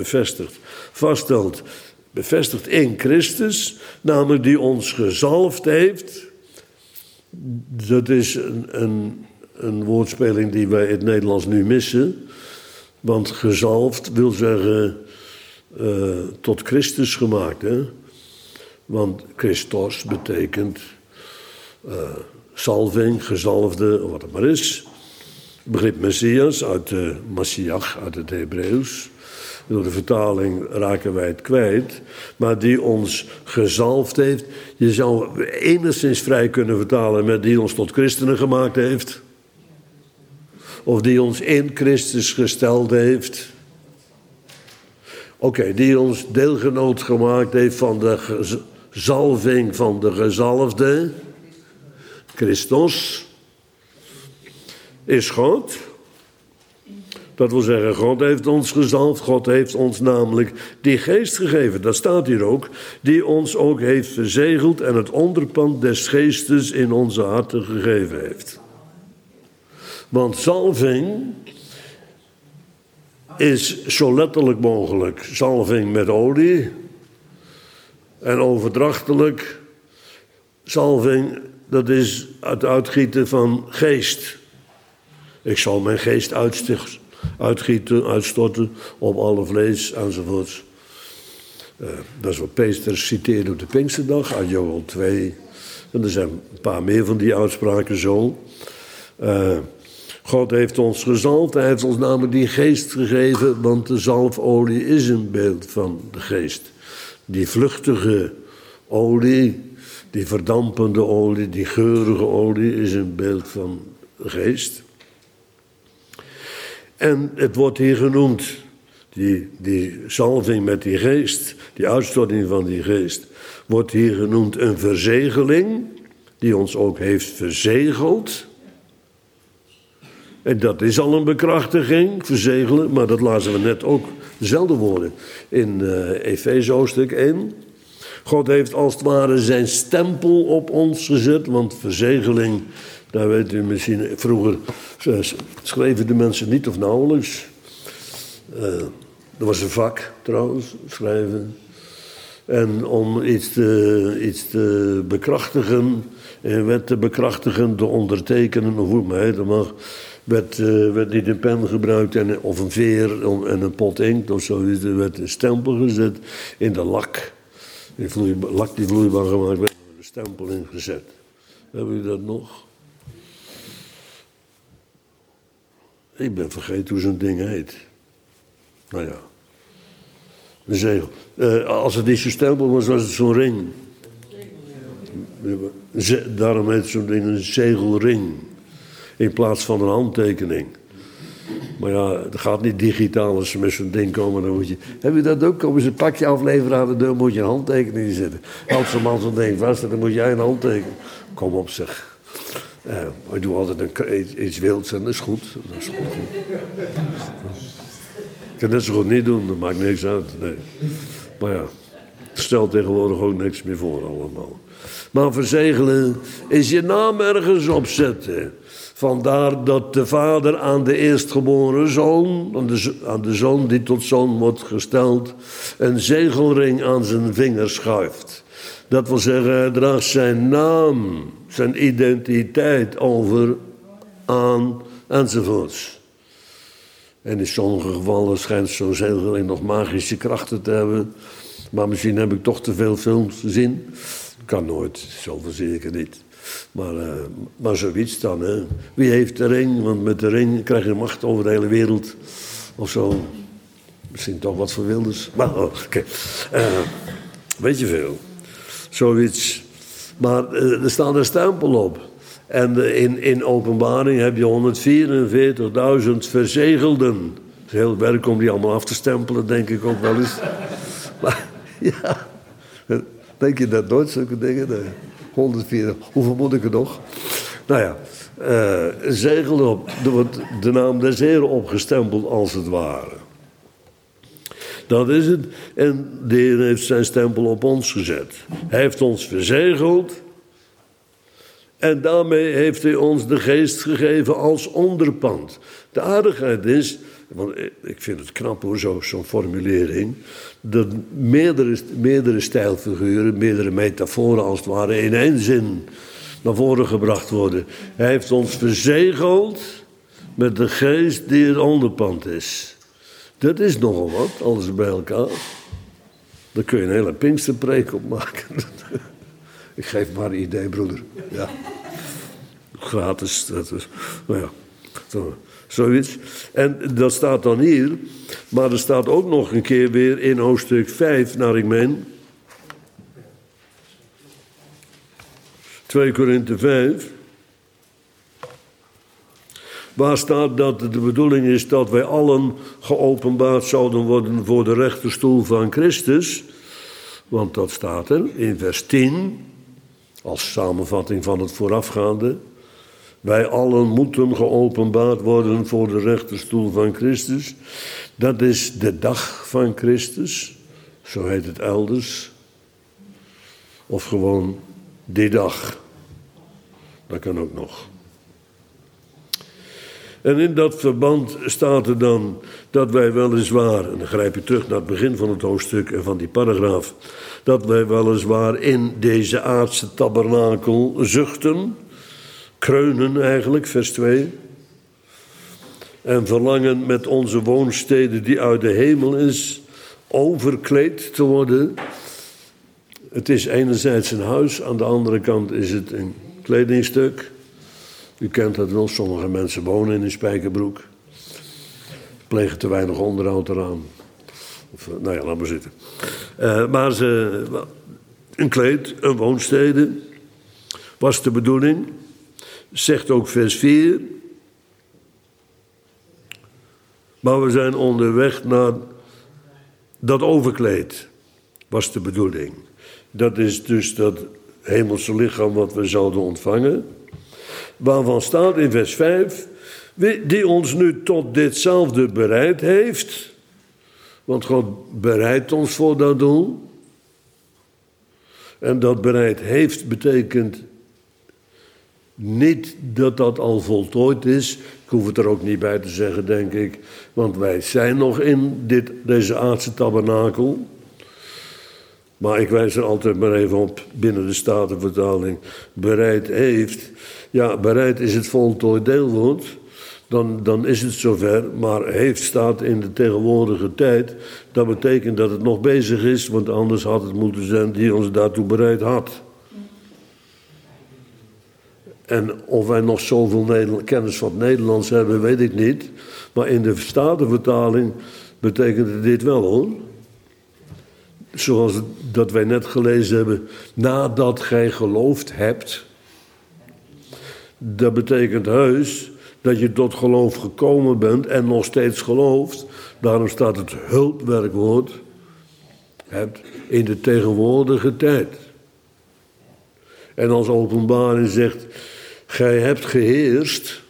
bevestigt in Christus, namelijk die ons gezalfd heeft. Dat is een woordspeling die wij in het Nederlands nu missen. Want gezalfd wil zeggen tot Christus gemaakt. Hè? Want Christos betekent salving, gezalfde, wat het maar is. Het begrip Messias uit de Messiach, uit het Hebreeuws. Door de vertaling raken wij het kwijt. Maar die ons gezalfd heeft. Je zou enigszins vrij kunnen vertalen met die ons tot christenen gemaakt heeft. Of die ons in Christus gesteld heeft. Oké, die ons deelgenoot gemaakt heeft van de zalving van de gezalfde. Christus is God. Dat wil zeggen, God heeft ons gezalfd. God heeft ons namelijk die geest gegeven. Dat staat hier ook. Die ons ook heeft verzegeld en het onderpand des geestes in onze harten gegeven heeft. Want zalving is zo letterlijk mogelijk zalving met olie. En overdrachtelijk zalving, dat is het uitgieten van geest. Ik zal mijn geest uitstorten op alle vlees enzovoorts. Dat is wat Peter citeerde op de Pinksterdag uit Joel 2. En er zijn een paar meer van die uitspraken zo. God heeft ons gezalfd, hij heeft ons namelijk die geest gegeven, want de zalfolie is een beeld van de geest. Die vluchtige olie, die verdampende olie, die geurige olie is een beeld van de geest. En het wordt hier genoemd, die zalving met die geest, die uitstorting van die geest, wordt hier genoemd een verzegeling, die ons ook heeft verzegeld. En dat is al een bekrachtiging, verzegelen, maar dat lazen we net ook, dezelfde woorden, in Efeze hoofdstuk 1. God heeft als het ware zijn stempel op ons gezet, want verzegeling, daar weet u misschien, vroeger schreven de mensen niet of nauwelijks. Dat was een vak trouwens, schrijven. En om iets te bekrachtigen, een wet te bekrachtigen, te ondertekenen, of hoe het maar heet, mag, werd niet een pen gebruikt of een veer en een pot inkt of zo. Er werd een stempel gezet in de lak. Die lak die vloeibaar gemaakt werd, er een stempel in gezet. Hebben jullie dat nog? Ik ben vergeten hoe zo'n ding heet. Nou ja. Een zegel. Als het niet zo'n stempel was, was het zo'n ring. Daarom heet zo'n ding een zegelring. In plaats van een handtekening. Maar ja, het gaat niet digitaal als ze met zo'n ding komen. Dan moet je... Heb je dat ook? Komen ze een pakje afleveren aan de deur, moet je een handtekening zetten. Als zo'n man zo'n ding vast, dan moet jij een handtekening. Kom op zeg. Ik doe altijd iets wilds en dat is goed. Dat is goed. Ik kan net zo goed niet doen, dat maakt niks uit. Nee. Maar ja, het stelt tegenwoordig ook niks meer voor allemaal. Maar verzegelen is je naam ergens opzetten. Vandaar dat de vader aan de eerstgeboren zoon, aan de zoon die tot zoon wordt gesteld, een zegelring aan zijn vinger schuift. Dat wil zeggen, hij draagt zijn naam, zijn identiteit over, aan enzovoorts. En in sommige gevallen schijnt zo'n zegelring nog magische krachten te hebben. Maar misschien heb ik toch te veel films gezien. Kan nooit, zoveel zie ik er niet. Maar zoiets dan, hè. Wie heeft de ring? Want met de ring krijg je macht over de hele wereld. Of zo. Misschien toch wat voor Wilders. Maar oké. Weet je veel. Zoiets. Maar er staat een stempel op. En in Openbaring heb je 144.000 verzegelden. Het is heel werk om die allemaal af te stempelen, denk ik ook wel eens. Maar ja, denk je dat nooit, zulke dingen? Nee. 104, hoeveel moet ik er nog? Nou ja, zegel op. Er wordt de naam des Heren opgestempeld als het ware. Dat is het. En de Heer heeft zijn stempel op ons gezet. Hij heeft ons verzegeld. En daarmee heeft hij ons de geest gegeven als onderpand. De aardigheid is, want ik vind het knap hoor, zo'n formulering, dat meerdere stijlfiguren, meerdere metaforen als het ware in één zin naar voren gebracht worden. Hij heeft ons verzegeld met de geest die het onderpand is. Dat is nogal wat, alles bij elkaar. Daar kun je een hele Pinksterpreek op maken. Ik geef maar een idee, broeder. Ja. Gratis. Dat is, nou ja, zoiets. En dat staat dan hier. Maar er staat ook nog een keer weer in hoofdstuk 5, naar ik meen. 2 Korinthe 5. Waar staat dat de bedoeling is dat wij allen geopenbaard zouden worden voor de rechterstoel van Christus. Want dat staat er in vers 10, als samenvatting van het voorafgaande. Wij allen moeten geopenbaard worden voor de rechterstoel van Christus. Dat is de dag van Christus, zo heet het elders. Of gewoon die dag. Dat kan ook nog. En in dat verband staat er dan dat wij weliswaar, en dan grijp je terug naar het begin van het hoofdstuk en van die paragraaf, dat wij weliswaar in deze aardse tabernakel zuchten, kreunen eigenlijk, vers 2, en verlangen met onze woonstede die uit de hemel is, overkleed te worden. Het is enerzijds een huis, aan de andere kant is het een kledingstuk. U kent dat wel, sommige mensen wonen in een spijkerbroek. Plegen te weinig onderhoud eraan. Nou ja, laat maar zitten. Maar een kleed, een woonstede, was de bedoeling. Zegt ook vers 4. Maar we zijn onderweg naar dat overkleed, was de bedoeling. Dat is dus dat hemelse lichaam wat we zouden ontvangen. Waarvan staat in vers 5, die ons nu tot ditzelfde bereid heeft. Want God bereidt ons voor dat doel. En dat bereid heeft betekent niet dat dat al voltooid is. Ik hoef het er ook niet bij te zeggen, denk ik. Want wij zijn nog in deze aardse tabernakel. Maar ik wijs er altijd maar even op binnen de Statenvertaling. Bereid heeft. Ja, bereid is het voltooid deelwoord. Dan is het zover. Maar heeft staat in de tegenwoordige tijd. Dat betekent dat het nog bezig is. Want anders had het moeten zijn die ons daartoe bereid had. En of wij nog zoveel kennis van het Nederlands hebben, weet ik niet. Maar in de Statenvertaling betekent dit wel, hoor. zoals dat wij net gelezen hebben, nadat gij geloofd hebt. Dat betekent heus dat je tot geloof gekomen bent en nog steeds gelooft. Daarom staat het hulpwerkwoord, hebt, in de tegenwoordige tijd. En als Openbaring zegt, gij hebt geheerst,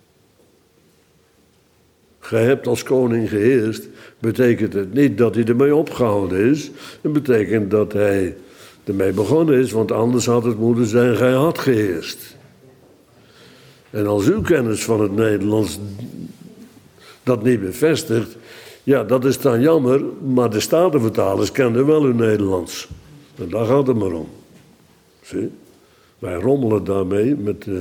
gij hebt als koning geheerst, betekent het niet dat hij ermee opgehouden is. Het betekent dat hij ermee begonnen is, want anders had het moeten zijn, gij had geheerst. En als uw kennis van het Nederlands dat niet bevestigt, ja, dat is dan jammer, maar de Statenvertalers kenden wel hun Nederlands. En daar gaat het maar om. Zie? Wij rommelen daarmee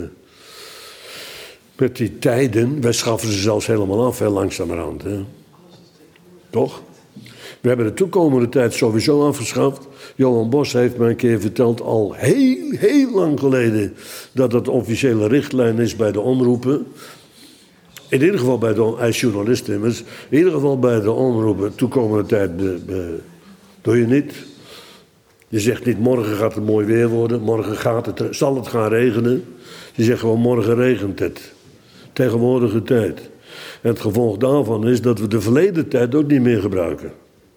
met die tijden. Wij schaffen ze zelfs helemaal af, heel langzamerhand. Hè? Toch? We hebben de toekomende tijd sowieso afgeschaft. Johan Bos heeft mij een keer verteld, al heel lang geleden, dat het officiële richtlijn is bij de omroepen. In ieder geval hij is journalist immers. In ieder geval bij de omroepen, toekomende tijd doe je niet. Je zegt niet, morgen gaat het mooi weer worden, morgen zal het gaan regenen. Je zegt gewoon, morgen regent het. Tegenwoordige tijd. En het gevolg daarvan is dat we de verleden tijd ook niet meer gebruiken.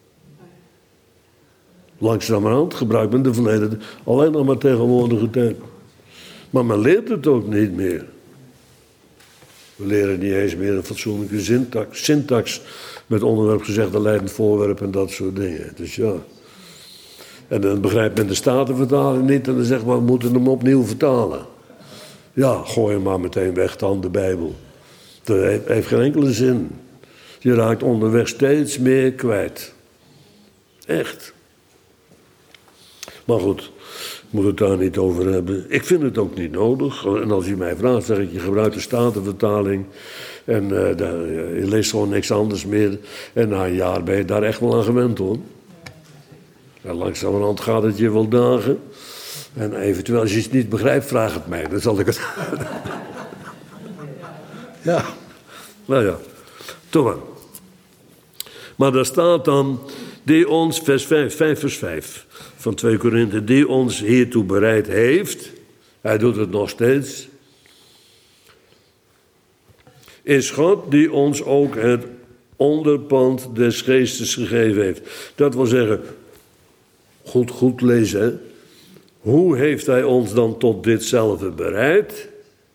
Langzamerhand gebruikt men de verleden tijd alleen nog maar tegenwoordige tijd. Maar men leert het ook niet meer. We leren niet eens meer een fatsoenlijke syntax met onderwerp, gezegde, leidend voorwerp en dat soort dingen. Dus ja. En dan begrijpt men de Statenvertaling niet en dan zegt men, we moeten hem opnieuw vertalen. Ja, gooi hem maar meteen weg dan, de Bijbel. Dat heeft geen enkele zin. Je raakt onderweg steeds meer kwijt. Echt. Maar goed, ik moet het daar niet over hebben. Ik vind het ook niet nodig. En als u mij vraagt, zeg ik, je gebruikt de Statenvertaling. En je leest gewoon niks anders meer. En na een jaar ben je daar echt wel aan gewend, hoor. En langzamerhand gaat het je wel dagen. En eventueel, als je het niet begrijpt, vraag het mij. Dan zal ik het... Ja, nou ja, toch wel. Maar daar staat dan, die ons, vers 5 vers 5 van 2 Korinthe, die ons hiertoe bereid heeft, hij doet het nog steeds, is God die ons ook het onderpand des geestes gegeven heeft. Dat wil zeggen, goed lezen, hè? Hoe heeft hij ons dan tot ditzelfde bereid?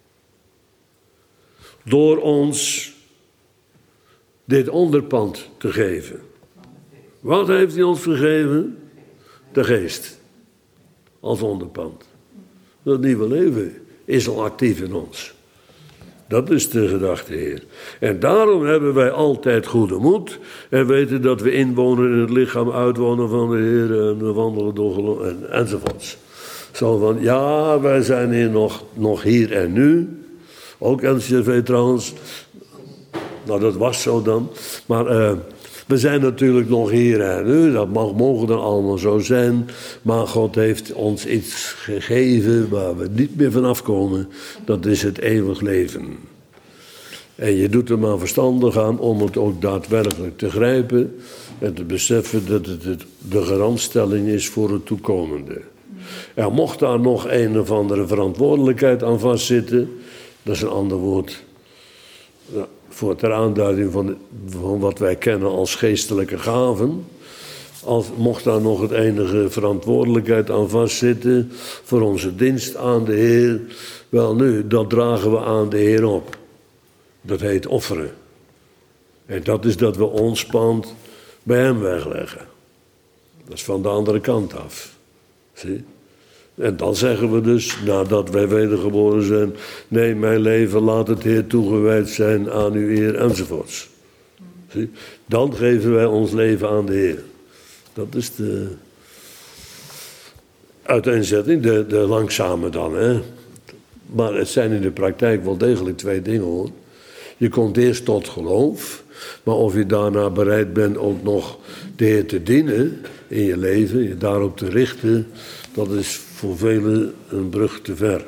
Door ons dit onderpand te geven. Wat heeft hij ons gegeven? De geest. Als onderpand. Dat nieuwe leven is al actief in ons. Dat is de gedachte, Heer. En daarom hebben wij altijd goede moed. En weten dat we inwonen in het lichaam, uitwonen van de Heer. En we wandelen door geloof enzovoorts. Zo van, ja, wij zijn hier nog hier en nu. Ook NCRV trouwens. Nou, dat was zo dan. Maar we zijn natuurlijk nog hier en nu. Dat mogen dan allemaal zo zijn. Maar God heeft ons iets gegeven waar we niet meer vanaf komen. Dat is het eeuwig leven. En je doet er maar verstandig aan om het ook daadwerkelijk te grijpen. En te beseffen dat het de garantstelling is voor het toekomende. Er mocht daar nog een of andere verantwoordelijkheid aan vastzitten. Dat is een ander woord voor ter aanduiding van wat wij kennen als geestelijke gaven. Mocht daar nog het enige verantwoordelijkheid aan vastzitten voor onze dienst aan de Heer. Wel nu, dat dragen we aan de Heer op. Dat heet offeren. En dat is dat we ons pand bij hem wegleggen. Dat is van de andere kant af. Zie? En dan zeggen we dus, nadat wij wedergeboren zijn, nee, mijn leven laat het Heer toegewijd zijn aan uw eer enzovoorts. Zie? Dan geven wij ons leven aan de Heer. Dat is de uiteenzetting, de langzame dan. Hè? Maar het zijn in de praktijk wel degelijk 2 dingen, hoor. Je komt eerst tot geloof, maar of je daarna bereid bent ook nog de Heer te dienen in je leven, je daarop te richten, dat is voor velen een brug te ver.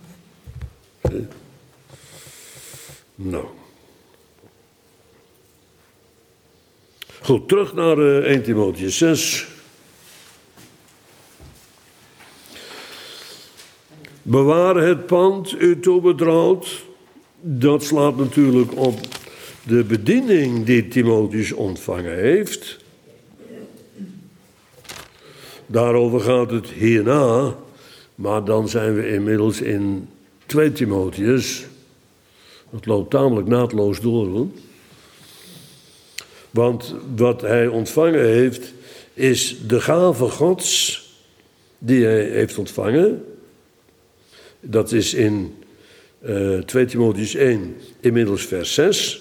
Nou. Goed, terug naar 1 Timotheüs 6. Bewaar het pand u toebetrouwt. Dat slaat natuurlijk op de bediening die Timotheus ontvangen heeft. Daarover gaat het hierna. Maar dan zijn we inmiddels in 2 Timotheus. Dat loopt tamelijk naadloos door, hoor. Want wat hij ontvangen heeft, is de gave Gods die hij heeft ontvangen. Dat is in 2 Timotheus 1, inmiddels vers 6.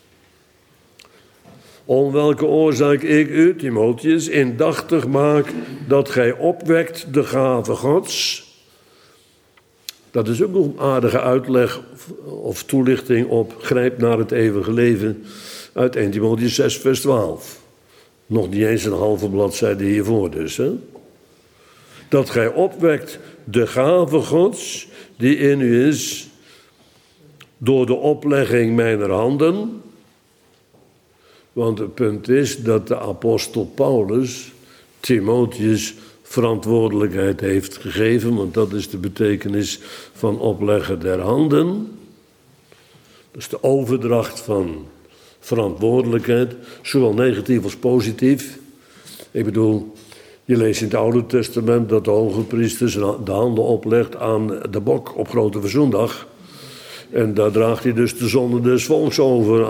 Om welke oorzaak ik u, Timotheus, indachtig maak dat gij opwekt de gave Gods. Dat is ook nog een aardige uitleg of toelichting op grijp naar het eeuwige leven uit 1 Timotheus 6 vers 12. Nog niet eens een halve bladzijde hiervoor dus. Hè? Dat gij opwekt de gave Gods die in u is door de oplegging mijner handen. Want het punt is dat de apostel Paulus Timotheus verantwoordelijkheid heeft gegeven, want dat is de betekenis van opleggen der handen. Dus de overdracht van verantwoordelijkheid, zowel negatief als positief. Ik bedoel, je leest in het Oude Testament dat de hoge priester de handen oplegt aan de bok op Grote Verzoendag. En daar draagt hij dus de zonde des volks over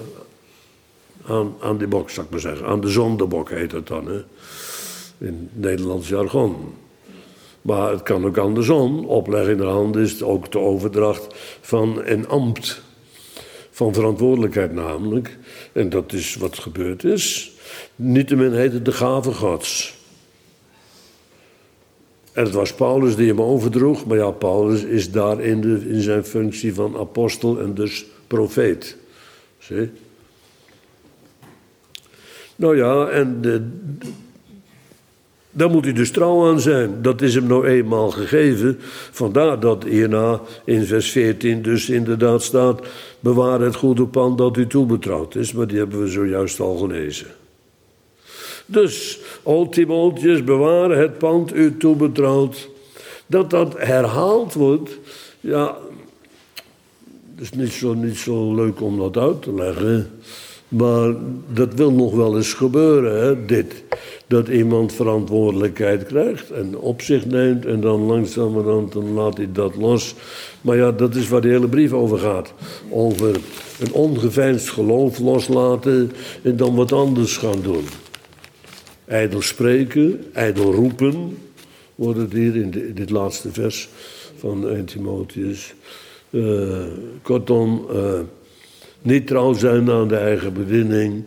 aan die bok, zou ik maar zeggen. Aan de zondebok heet het dan, hè? In Nederlands jargon. Maar het kan ook andersom. Opleggen in de hand is ook de overdracht van een ambt. Van verantwoordelijkheid namelijk. En dat is wat gebeurd is. Niettemin heet het de gave Gods. En het was Paulus die hem overdroeg. Maar ja, Paulus is daar in zijn functie van apostel en dus profeet. Zie? Nou ja, en daar moet hij dus trouw aan zijn. Dat is hem nou eenmaal gegeven. Vandaar dat hierna in vers 14 dus inderdaad staat: bewaar het goede pand dat u toebetrouwd is. Maar die hebben we zojuist al gelezen. Dus, o Timotheus, bewaar het pand u toebetrouwd. Dat herhaald wordt, ja, het is niet zo leuk om dat uit te leggen. Maar dat wil nog wel eens gebeuren, hè, dit. Dat iemand verantwoordelijkheid krijgt en op zich neemt en dan langzamerhand dan laat hij dat los. Maar ja, dat is waar de hele brief over gaat. Over een ongeveinsd geloof loslaten en dan wat anders gaan doen. Ijdel spreken, ijdel roepen, wordt het hier in dit laatste vers van 1 Timotheus. Kortom, niet trouw zijn aan de eigen bediening.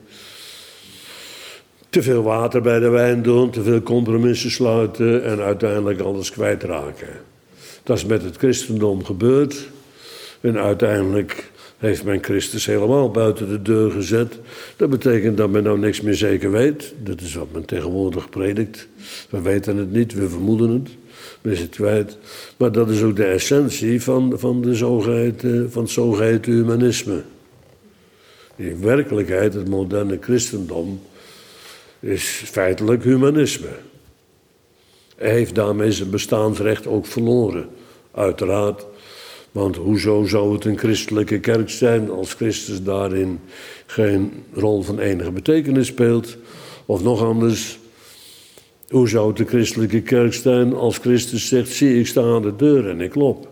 Te veel water bij de wijn doen, te veel compromissen sluiten en uiteindelijk alles kwijtraken. Dat is met het christendom gebeurd. En uiteindelijk heeft men Christus helemaal buiten de deur gezet. Dat betekent dat men nou niks meer zeker weet. Dat is wat men tegenwoordig predikt. We weten het niet, we vermoeden het. Men is het kwijt. Maar dat is ook de essentie van het zogeheten humanisme. In werkelijkheid, het moderne christendom is feitelijk humanisme. Hij heeft daarmee zijn bestaansrecht ook verloren, uiteraard. Want hoezo zou het een christelijke kerk zijn als Christus daarin geen rol van enige betekenis speelt? Of nog anders, hoe zou het een christelijke kerk zijn als Christus zegt: zie, ik sta aan de deur en ik klop.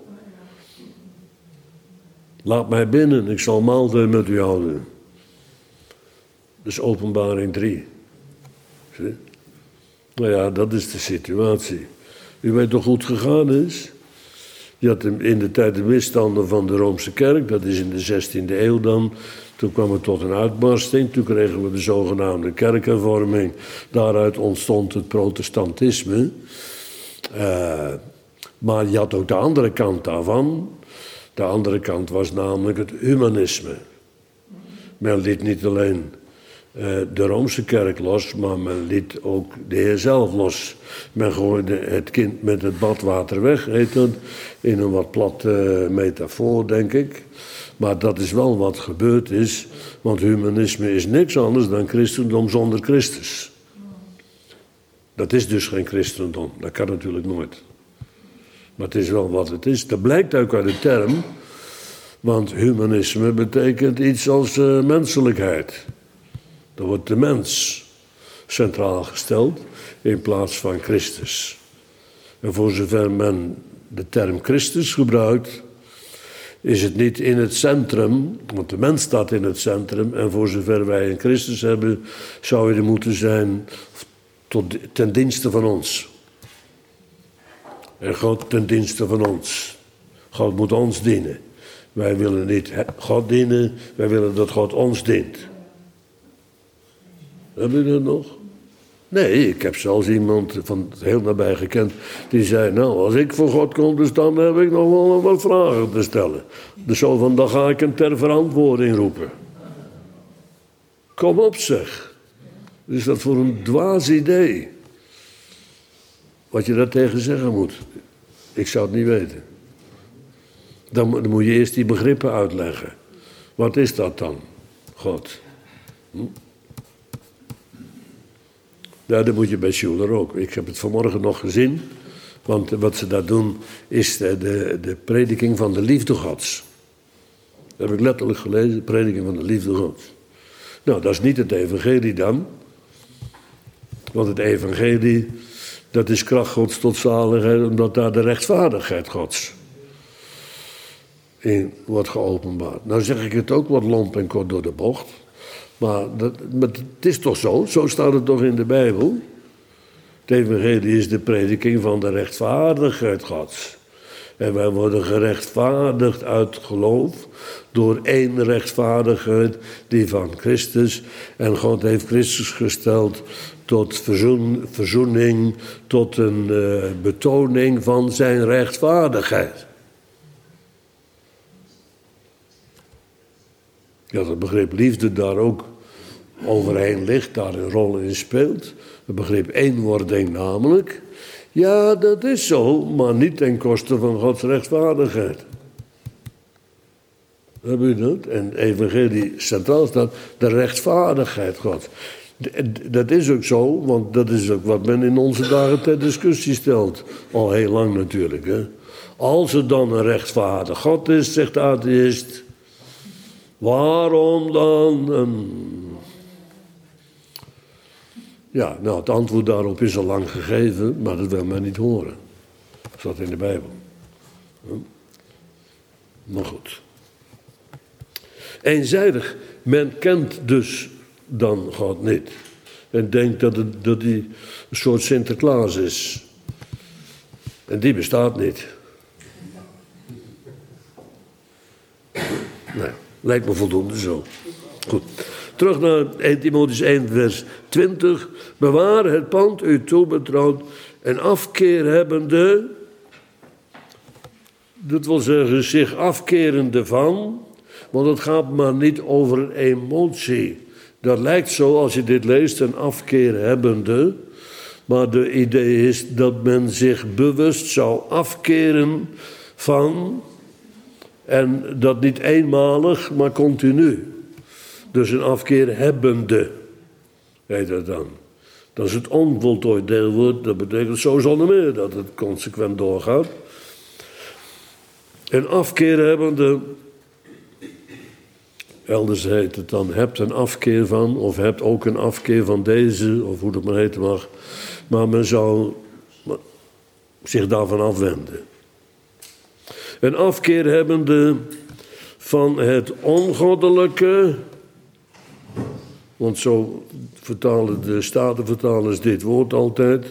Laat mij binnen, ik zal maaltijd met u houden. Dus Openbaring 3. Zie? Nou ja, dat is de situatie. U weet toch hoe het gegaan is? Je had in de tijd de misstanden van de Roomse kerk, dat is in de 16e eeuw dan. Toen kwam het tot een uitbarsting, toen kregen we de zogenaamde kerkhervorming. Daaruit ontstond het protestantisme. Maar je had ook de andere kant daarvan. De andere kant was namelijk het humanisme. Men liet niet alleen de Roomse kerk los, maar men liet ook de Heer zelf los. Men gooide het kind met het badwater weg, heet dat, in een wat platte metafoor, denk ik. Maar dat is wel wat gebeurd is, want humanisme is niks anders dan christendom zonder Christus. Dat is dus geen christendom, dat kan natuurlijk nooit. Maar het is wel wat het is. Dat blijkt ook uit de term. Want humanisme betekent iets als menselijkheid. Dan wordt de mens centraal gesteld in plaats van Christus. En voor zover men de term Christus gebruikt, is het niet in het centrum, want de mens staat in het centrum. En voor zover wij een Christus hebben, zou hij er moeten zijn ten dienste van ons. En God ten dienste van ons. God moet ons dienen. Wij willen niet God dienen, wij willen dat God ons dient. Heb je dat nog? Nee, ik heb zelfs iemand van heel nabij gekend die zei, nou, als ik voor God kom te staan, dan heb ik nog wel wat vragen te stellen. Dus zo van, dan ga ik hem ter verantwoording roepen. Kom op zeg. Wat is dat voor een dwaas idee? Wat je daar tegen zeggen moet. Ik zou het niet weten. Dan moet je eerst die begrippen uitleggen. Wat is dat dan, God? Ja, dat moet je bij Schuller ook. Ik heb het vanmorgen nog gezien. Want wat ze daar doen is de prediking van de liefde Gods. Dat heb ik letterlijk gelezen, de prediking van de liefde Gods. Nou, dat is niet het evangelie dan. Want het evangelie, dat is kracht Gods tot zaligheid, omdat daar de rechtvaardigheid Gods in wordt geopenbaard. Nou zeg ik het ook wat lomp en kort door de bocht. Maar het is toch zo staat het toch in de Bijbel. Het evangelie is de prediking van de rechtvaardigheid Gods. En wij worden gerechtvaardigd uit geloof door één rechtvaardigheid, die van Christus. En God heeft Christus gesteld tot verzoening, tot een betoning van zijn rechtvaardigheid. Ja, dat begrip liefde daar ook overheen ligt, daar een rol in speelt. Het begrip eenwording namelijk. Ja, dat is zo, maar niet ten koste van Gods rechtvaardigheid. Heb je dat? En evangelie centraal staat de rechtvaardigheid Gods. Dat is ook zo, want dat is ook wat men in onze dagen ter discussie stelt. Al heel lang natuurlijk. Hè? Als er dan een rechtvaardig God is, zegt de atheïst, waarom dan? Ja, nou, het antwoord daarop is al lang gegeven, maar dat wil men niet horen. Dat staat in de Bijbel. Maar goed. Eenzijdig, men kent dus dan God niet. En denkt dat hij een soort Sinterklaas is. En die bestaat niet. Nou, lijkt me voldoende zo. Goed. Terug naar 1 Timotheüs 1 vers 20. Bewaar het pand u toebetrouwd en afkeer hebbende. Dat wil zeggen zich afkerende van. Want het gaat maar niet over een emotie. Dat lijkt zo als je dit leest, een afkeer hebbende. Maar de idee is dat men zich bewust zou afkeren van. En dat niet eenmalig, maar continu. Dus een afkeer hebbende, heet dat dan. Dat is het onvoltooid deelwoord. Dat betekent zo zonder meer dat het consequent doorgaat. Een afkeer hebbende. Elders heet het dan, hebt een afkeer van, of hebt ook een afkeer van deze, of hoe dat maar heten mag. Maar men zou zich daarvan afwenden. Een afkeer hebbende van het ongoddelijke, want zo vertalen de Statenvertalers dit woord altijd.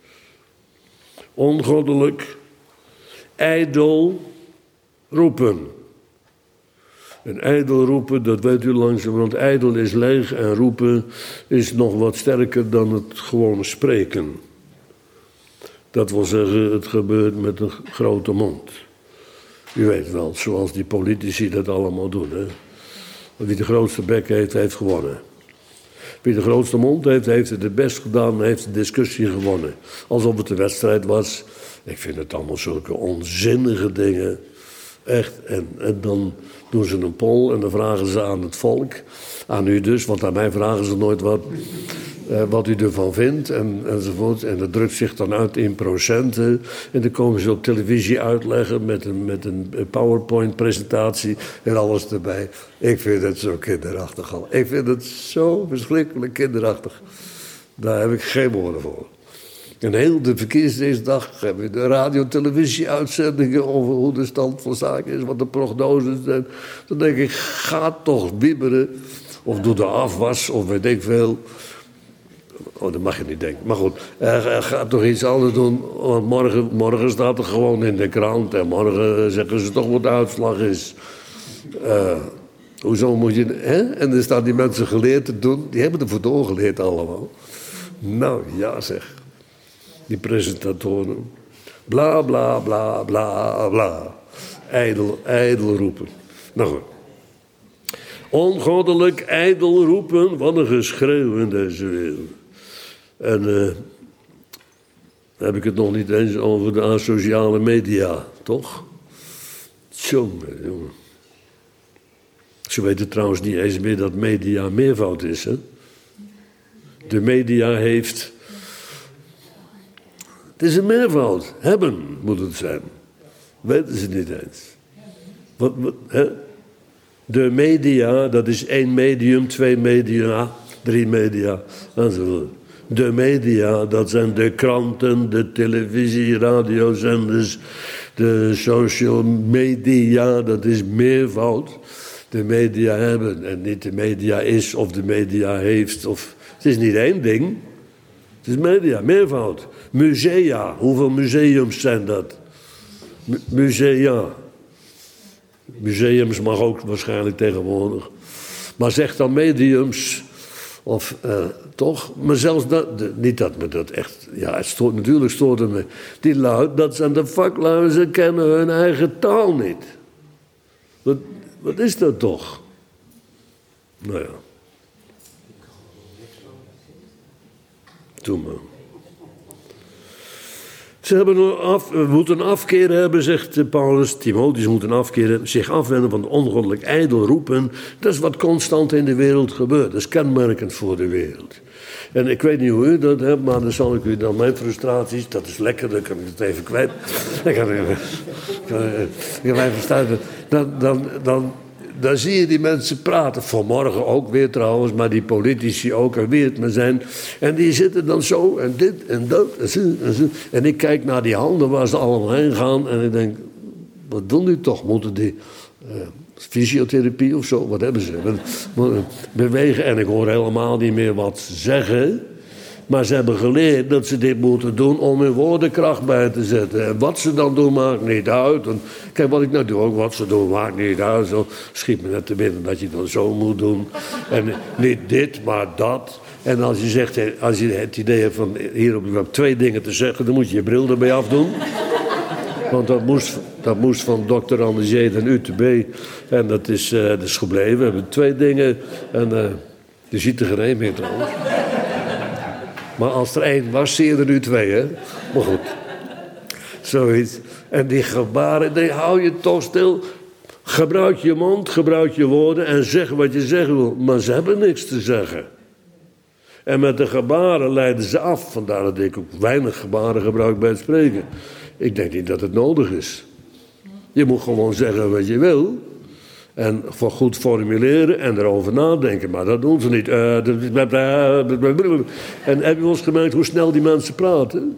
Ongoddelijk, ijdel roepen. En ijdel roepen, dat weet u langzaam, want ijdel is leeg en roepen is nog wat sterker dan het gewone spreken. Dat wil zeggen, het gebeurt met een grote mond. U weet wel, zoals die politici dat allemaal doen. Hè? Wie de grootste bek heeft, heeft gewonnen. Wie de grootste mond heeft, heeft het het best gedaan en heeft de discussie gewonnen. Alsof het een wedstrijd was. Ik vind het allemaal zulke onzinnige dingen. Echt. En dan doen ze een poll en dan vragen ze aan het volk, aan u dus, want aan mij vragen ze nooit wat. Wat u ervan vindt enzovoort. En dat drukt zich dan uit in procenten. En dan komen ze op televisie uitleggen met een PowerPoint-presentatie en alles erbij. Ik vind het zo kinderachtig al. Ik vind het zo verschrikkelijk kinderachtig. Daar heb ik geen woorden voor. En heel de verkeersdienstdag hebben we de radio-televisie-uitzendingen over hoe de stand van zaken is, wat de prognoses zijn. Dan denk ik, ga toch wieberen. Of doe de afwas, of weet ik veel. Oh, dat mag je niet denken. Maar goed, ga toch iets anders doen. Want morgen staat er gewoon in de krant. En morgen zeggen ze toch wat de uitslag is. Hoezo moet je... Hè? En er staan die mensen geleerd te doen. Die hebben ervoor doorgeleerd allemaal. Nou, ja zeg. Die presentatoren. Bla, bla, bla, bla, bla. Ijdel roepen. Nou goed. Ongoddelijk ijdel roepen. Wat een geschreeuw in deze wereld. En dan heb ik het nog niet eens over de asociale media, toch? Jongen. Ze weten trouwens niet eens meer dat media meervoud is, hè? De media heeft... Het is een meervoud. Hebben moet het zijn. Weten ze niet eens. Wat, hè? De media, dat is 1 medium, 2 media, 3 media, enzovoort. De media, dat zijn de kranten, de televisie, radiozenders, de social media, dat is meervoud. De media hebben en niet de media is of de media heeft. Of, het is niet één ding. Het is media, meervoud. Musea, hoeveel museums zijn dat? Musea. Museums mag ook waarschijnlijk tegenwoordig. Maar zeg dan mediums... Of toch? Maar zelfs dat, niet dat me dat echt... Ja, natuurlijk stoort het me. Die lui, dat zijn de vaklui, ze kennen hun eigen taal niet. Wat is dat toch? Nou ja. Doe maar. Ze moeten een afkeer hebben, zegt Paulus. Timotheus moet een afkeer hebben, zich afwenden van ongoddelijk ijdel roepen. Dat is wat constant in de wereld gebeurt. Dat is kenmerkend voor de wereld. En ik weet niet hoe u dat hebt, maar dan zal ik u dan mijn frustraties... Dat is lekker, dan kan ik het even kwijt. Dan zie je die mensen praten. Vanmorgen ook weer trouwens, maar die politici ook en wie het maar zijn. En die zitten dan zo en dit en dat en zo en zo. En ik kijk naar die handen waar ze allemaal heen gaan. En ik denk, wat doen die toch? Moeten die fysiotherapie of zo? Wat hebben ze? Bewegen. En ik hoor helemaal niet meer wat ze zeggen. Maar ze hebben geleerd dat ze dit moeten doen om hun woordenkracht bij te zetten. En wat ze dan doen maakt niet uit. En kijk, wat ik nou doe, ook wat ze doen maakt niet uit. Zo schiet me net te binnen dat je dan zo moet doen. En niet dit, maar dat. En als je zegt, als je het idee hebt van hier op 2 dingen te zeggen, dan moet je je bril erbij afdoen. Want dat moest van dokter Anderjeet en UTB. En dat is gebleven. We hebben 2 dingen. En je ziet er geen één meer trouwens. Maar als er 1 was, zie je er nu 2, hè? Maar goed. Zoiets. En die gebaren, die hou je toch stil. Gebruik je mond, gebruik je woorden en zeg wat je zeggen wil. Maar ze hebben niks te zeggen. En met de gebaren leiden ze af. Vandaar dat ik ook weinig gebaren gebruik bij het spreken. Ik denk niet dat het nodig is. Je moet gewoon zeggen wat je wil. En voor goed formuleren en erover nadenken. Maar dat doen ze niet. En heb je wel eens gemerkt hoe snel die mensen praten?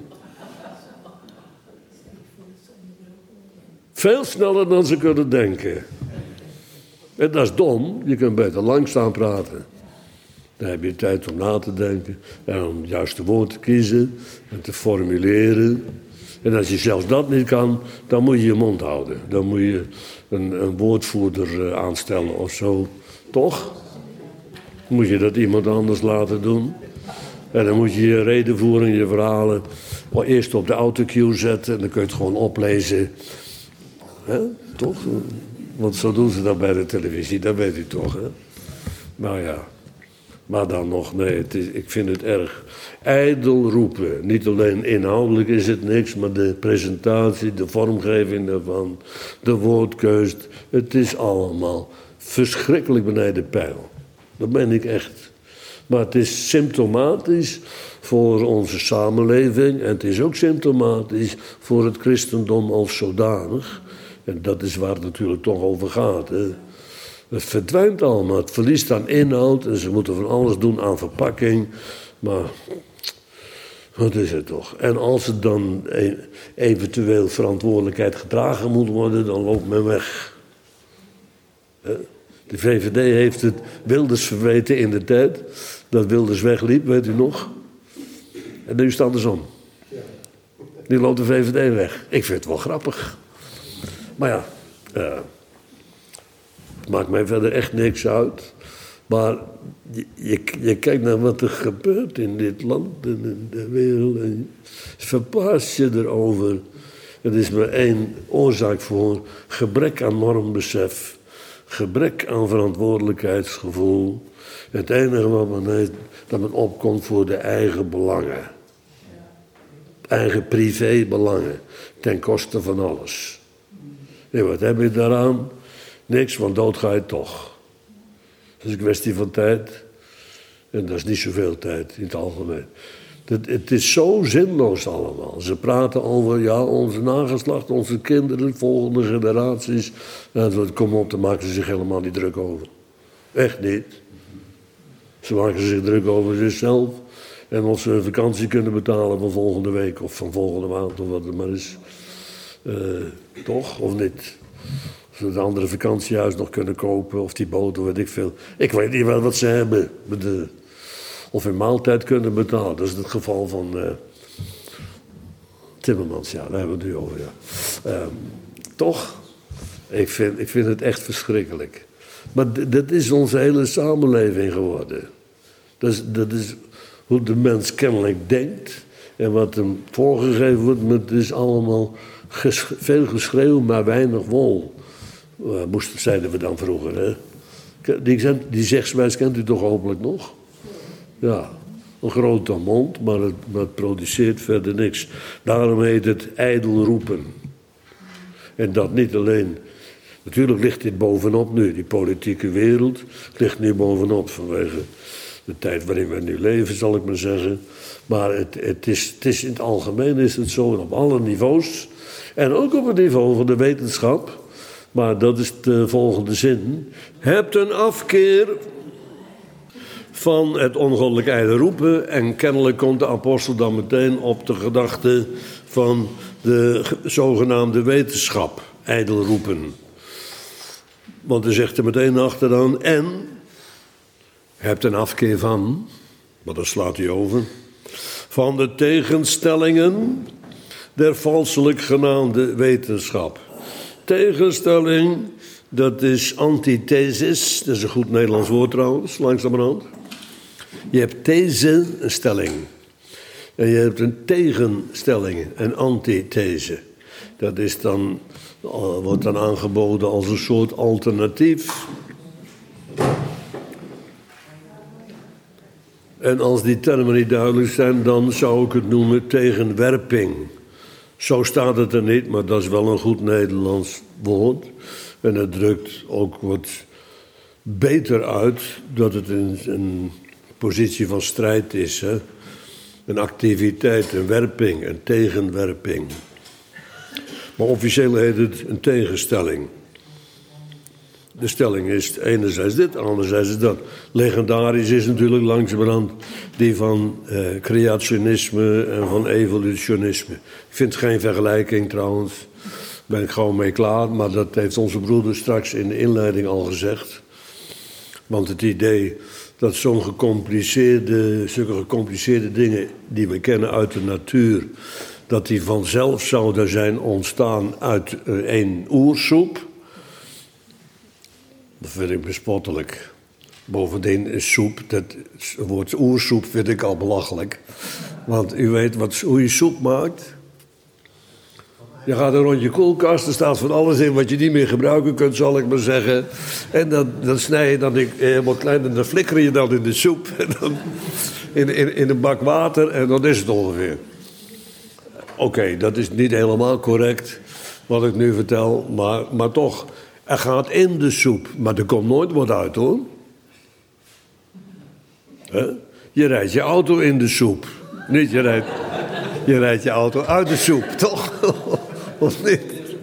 Veel sneller dan ze kunnen denken. En dat is dom. Je kunt beter langzaam praten. Dan heb je tijd om na te denken. En om het juiste woord te kiezen. En te formuleren. En als je zelfs dat niet kan, dan moet je je mond houden. Dan moet je een woordvoerder aanstellen of zo. Toch? Moet je dat iemand anders laten doen. En dan moet je je redenvoering, je verhalen... eerst op de autocue zetten en dan kun je het gewoon oplezen. Hè? Toch? Want zo doen ze dat bij de televisie, dat weet u toch, hè? Nou ja... Maar dan nog, nee, ik vind het erg. Ijdel roepen. Niet alleen inhoudelijk is het niks, maar de presentatie, de vormgeving daarvan, de woordkeus. Het is allemaal verschrikkelijk beneden peil. Dat ben ik echt. Maar het is symptomatisch voor onze samenleving. En het is ook symptomatisch voor het christendom als zodanig. En dat is waar het natuurlijk toch over gaat. Hè. Het verdwijnt allemaal. Het verliest aan inhoud. En ze moeten van alles doen aan verpakking. Maar wat is het toch? En als het dan eventueel verantwoordelijkheid gedragen moet worden, dan loopt men weg. De VVD heeft het Wilders verweten in de tijd dat Wilders wegliep, weet u nog? En nu is het andersom. Nu loopt de VVD weg. Ik vind het wel grappig. Maar ja, het maakt mij verder echt niks uit. Maar je kijkt naar wat er gebeurt in dit land en in de wereld. En verbaas je erover. Het is maar één oorzaak voor: gebrek aan normbesef. Gebrek aan verantwoordelijkheidsgevoel. Het enige wat men heeft, dat men opkomt voor de eigen belangen. Eigen privébelangen. Ten koste van alles. En wat heb je daaraan? Niks, want dood ga je toch. Dat is een kwestie van tijd. En dat is niet zoveel tijd in het algemeen. Het is zo zinloos allemaal. Ze praten over, ja, onze nageslacht, onze kinderen, volgende generaties. Kom op, daar maken ze zich helemaal niet druk over. Echt niet. Ze maken zich druk over zichzelf. En of ze een vakantie kunnen betalen van volgende week of van volgende maand of wat het maar is. Toch, of niet? Of ze het andere vakantiehuis nog kunnen kopen of die boot of weet ik veel. Ik weet niet wel wat ze hebben. Of hun maaltijd kunnen betalen. Dat is het geval van Timmermans, ja, daar hebben we het nu over. Ja. Toch? Ik vind het echt verschrikkelijk. Maar dat is onze hele samenleving geworden. Dat is hoe de mens kennelijk denkt. En wat hem voorgegeven wordt, het is allemaal veel geschreeuw, maar weinig wol. Zeiden we dan vroeger, hè? Die zegswijs kent u toch hopelijk nog? Ja, een grote mond, maar het produceert verder niks. Daarom heet het ijdel roepen. En dat niet alleen. Natuurlijk ligt dit bovenop nu. Die politieke wereld ligt nu bovenop vanwege de tijd waarin we nu leven, zal ik maar zeggen. Maar het is in het algemeen is het zo op alle niveaus. En ook op het niveau van de wetenschap. Maar dat is de volgende zin. Hebt een afkeer van het ongoddelijk ijdel roepen. En kennelijk komt de apostel dan meteen op de gedachte van de zogenaamde wetenschap. Ijdel roepen. Want hij zegt er meteen achteraan. En hebt een afkeer van, maar dat slaat hij over, van de tegenstellingen der valselijk genaamde wetenschap. Tegenstelling, dat is antithesis, dat is een goed Nederlands woord trouwens, langzamerhand. Je hebt these, een stelling. En je hebt een tegenstelling, een antithese. Dat is dan, wordt dan aangeboden als een soort alternatief. En als die termen niet duidelijk zijn, dan zou ik het noemen tegenwerping. Zo staat het er niet, maar dat is wel een goed Nederlands woord. En het drukt ook wat beter uit dat het een positie van strijd is. Hè? Een activiteit, een werping, een tegenwerping. Maar officieel heet het een tegenstelling. De stelling is enerzijds dit, anderzijds is dat. Legendarisch is natuurlijk langzamerhand die van creationisme en van evolutionisme. Ik vind geen vergelijking trouwens, daar ben ik gewoon mee klaar. Maar dat heeft onze broeder straks in de inleiding al gezegd. Want het idee dat zulke gecompliceerde dingen die we kennen uit de natuur, dat die vanzelf zouden zijn ontstaan uit één oersoep, dat vind ik bespottelijk. Bovendien is soep, het woord oersoep vind ik al belachelijk. Want u weet hoe je soep maakt. Je gaat een rondje koelkast, er staat van alles in wat je niet meer gebruiken kunt, zal ik maar zeggen. En dan snij je dan helemaal klein en dan flikker je dan in de soep. En dan in een bak water en dan is het ongeveer. Oké, dat is niet helemaal correct wat ik nu vertel, maar toch. Er gaat in de soep, maar er komt nooit wat uit, hoor. Je rijdt je auto in de soep. Niet, je rijdt je auto uit de soep, toch? Of niet?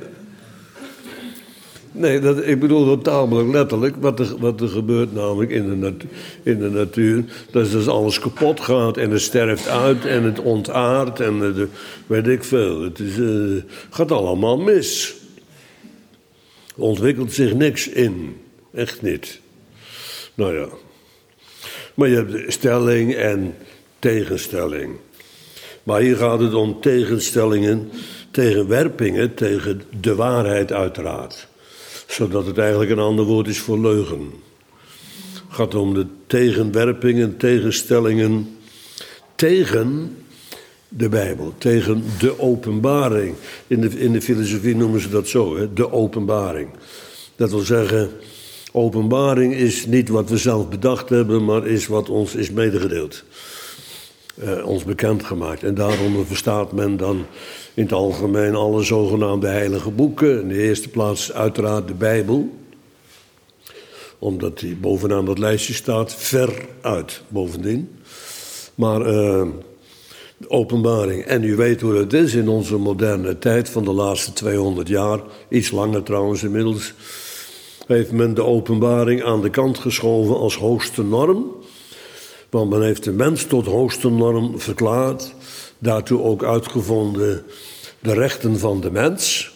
Nee, ik bedoel dat tamelijk letterlijk. Wat er gebeurt namelijk in de natuur. Dat is dus alles kapot gaat en het sterft uit en het ontaardt en weet ik veel. Het gaat allemaal mis. Er ontwikkelt zich niks in. Echt niet. Nou ja. Maar je hebt stelling en tegenstelling. Maar hier gaat het om tegenstellingen, tegenwerpingen tegen de waarheid uiteraard. Zodat het eigenlijk een ander woord is voor leugen. Het gaat om de tegenwerpingen, tegenstellingen tegen de Bijbel. Tegen de openbaring. In de filosofie noemen ze dat zo, hè? De openbaring. Dat wil zeggen, openbaring is niet wat we zelf bedacht hebben, maar is wat ons is medegedeeld. Ons bekendgemaakt. En daaronder verstaat men dan in het algemeen alle zogenaamde heilige boeken. In de eerste plaats uiteraard de Bijbel. Omdat die bovenaan dat lijstje staat, ver uit bovendien. Maar de openbaring. En u weet hoe het is in onze moderne tijd van de laatste 200 jaar. Iets langer trouwens inmiddels. Heeft men de openbaring aan de kant geschoven als hoogste norm. Want men heeft de mens tot hoogste norm verklaard. Daartoe ook uitgevonden de rechten van de mens.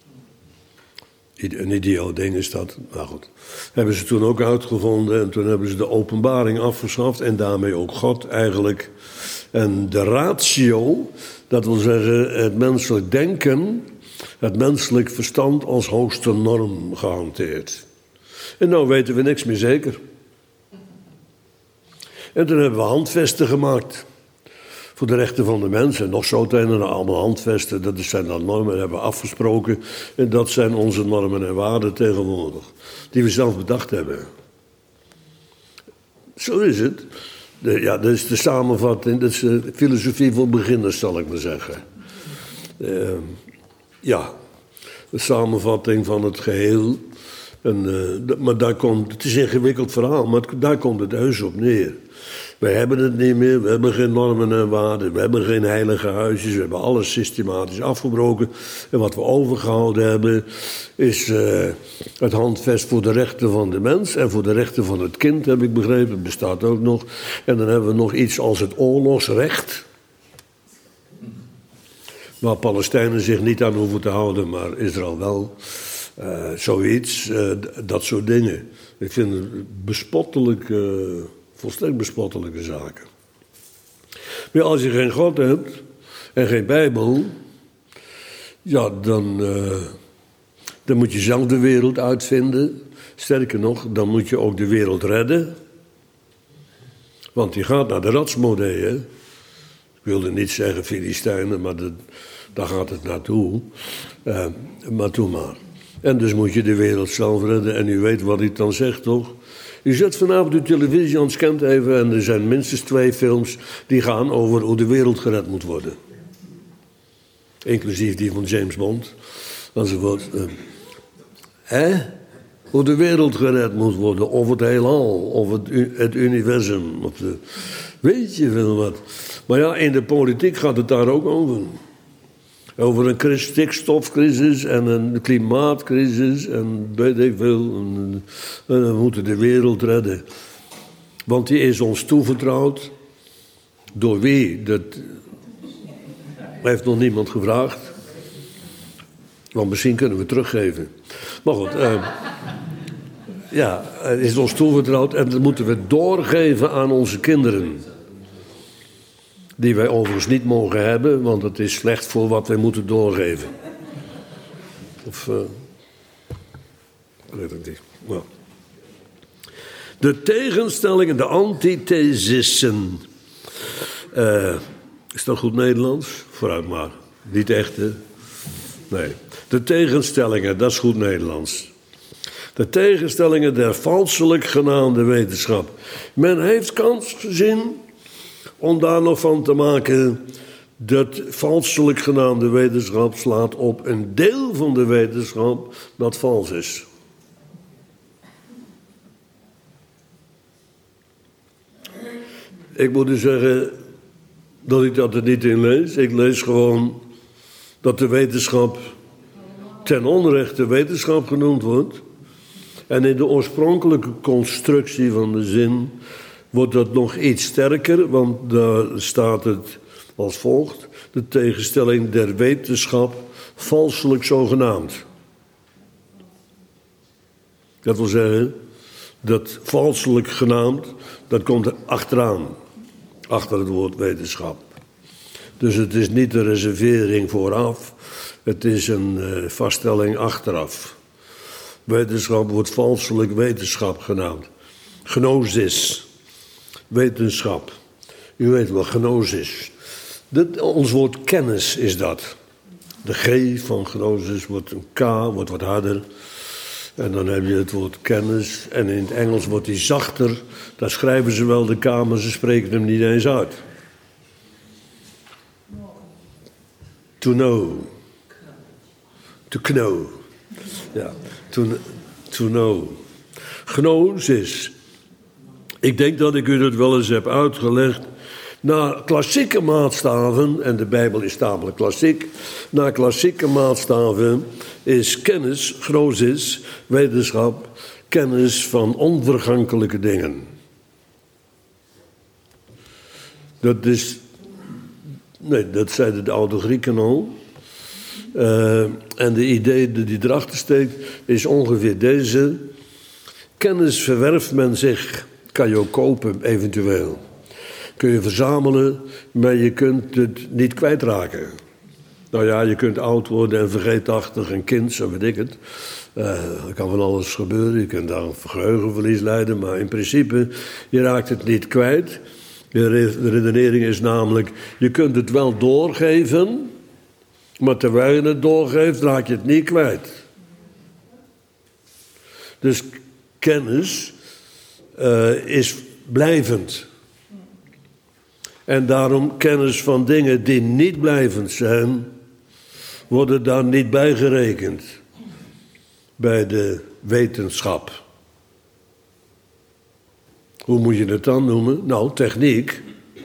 Een idioot ding is dat. Nou goed. Hebben ze toen ook uitgevonden. En toen hebben ze de openbaring afgeschaft. En daarmee ook God eigenlijk. En de ratio, dat wil zeggen het menselijk denken, het menselijk verstand als hoogste norm gehanteerd. En nou weten we niks meer zeker. En toen hebben we handvesten gemaakt voor de rechten van de mens. En nog zo tegen allemaal handvesten, dat zijn dan normen, dat hebben we afgesproken. En dat zijn onze normen en waarden tegenwoordig, die we zelf bedacht hebben. Zo is het. Dat is de samenvatting, dat is de filosofie voor beginners, zal ik maar zeggen. De samenvatting van het geheel. Maar het is een ingewikkeld verhaal, maar daar komt het heus op neer. Wij hebben het niet meer, we hebben geen normen en waarden, we hebben geen heilige huisjes, we hebben alles systematisch afgebroken. En wat we overgehouden hebben is het handvest voor de rechten van de mens en voor de rechten van het kind, heb ik begrepen, bestaat ook nog. En dan hebben we nog iets als het oorlogsrecht. Waar Palestijnen zich niet aan hoeven te houden, maar Israël wel. Zoiets, dat soort dingen. Ik vind het bespottelijk, volstrekt bespottelijke zaken. Maar als je geen God hebt en geen Bijbel, ja, dan moet je zelf de wereld uitvinden. Sterker nog, dan moet je ook de wereld redden. Want die gaat naar de ratsmodee, hè. Ik wilde niet zeggen Filistijnen, maar daar gaat het naartoe. Maar doe maar. En dus moet je de wereld zelf redden. En u weet wat ik dan zeg, toch? U zet vanavond de televisie aan het scherm even en er zijn minstens 2 films die gaan over hoe de wereld gered moet worden. Inclusief die van James Bond. Enzovoort. Hoe de wereld gered moet worden. Of het heelal. Of het universum. Weet je wel wat. Maar ja, in de politiek gaat het daar ook over. Over een stikstofcrisis en een klimaatcrisis en weet ik veel. En we moeten de wereld redden. Want die is ons toevertrouwd. Door wie? Dat heeft nog niemand gevraagd. Want misschien kunnen we teruggeven. Maar goed, het is ons toevertrouwd en dat moeten we doorgeven aan onze kinderen. Die wij overigens niet mogen hebben, want het is slecht voor wat wij moeten doorgeven. Of, weet ik niet. Nou. De tegenstellingen, de antithesissen. Is dat goed Nederlands? Vooruit maar. Niet echt, hè? Nee. De tegenstellingen, dat is goed Nederlands. De tegenstellingen der valselijk genaamde wetenschap. Men heeft kans gezien om daar nog van te maken dat valselijk genaamde wetenschap slaat op een deel van de wetenschap dat vals is. Ik moet u zeggen dat ik dat er niet in lees. Ik lees gewoon dat de wetenschap ten onrechte wetenschap genoemd wordt. En in de oorspronkelijke constructie van de zin wordt dat nog iets sterker, want daar staat het als volgt: de tegenstelling der wetenschap valselijk zogenaamd. Dat wil zeggen, dat valselijk genaamd, dat komt er achteraan, achter het woord wetenschap. Dus het is niet een reservering vooraf, het is een vaststelling achteraf. Wetenschap wordt valselijk wetenschap genaamd. Gnosis, wetenschap. U weet wel, gnosis. Ons woord kennis is dat. De G van gnosis wordt een K, wordt wat harder. En dan heb je het woord kennis. En in het Engels wordt die zachter. Daar schrijven ze wel de K, maar ze spreken hem niet eens uit. To know. To know. Ja, to know. Gnosis. Ik denk dat ik u dat wel eens heb uitgelegd. Naar klassieke maatstaven, en de Bijbel is tamelijk klassiek. Naar klassieke maatstaven is kennis, gnosis, wetenschap, kennis van onvergankelijke dingen. Dat zeiden de oude Grieken al. En de idee die erachter steekt is ongeveer deze. Kennis verwerft men zich, kan je ook kopen eventueel. Kun je verzamelen, maar je kunt het niet kwijtraken. Nou ja, je kunt oud worden en vergeetachtig en kind, zo weet ik het. Er kan van alles gebeuren, je kunt daar geheugenverlies lijden, maar in principe, je raakt het niet kwijt. De redenering is namelijk, je kunt het wel doorgeven, maar terwijl je het doorgeeft, raak je het niet kwijt. Dus kennis is blijvend. En daarom kennis van dingen die niet blijvend zijn, worden daar niet bij gerekend. Bij de wetenschap. Hoe moet je het dan noemen? Nou, techniek.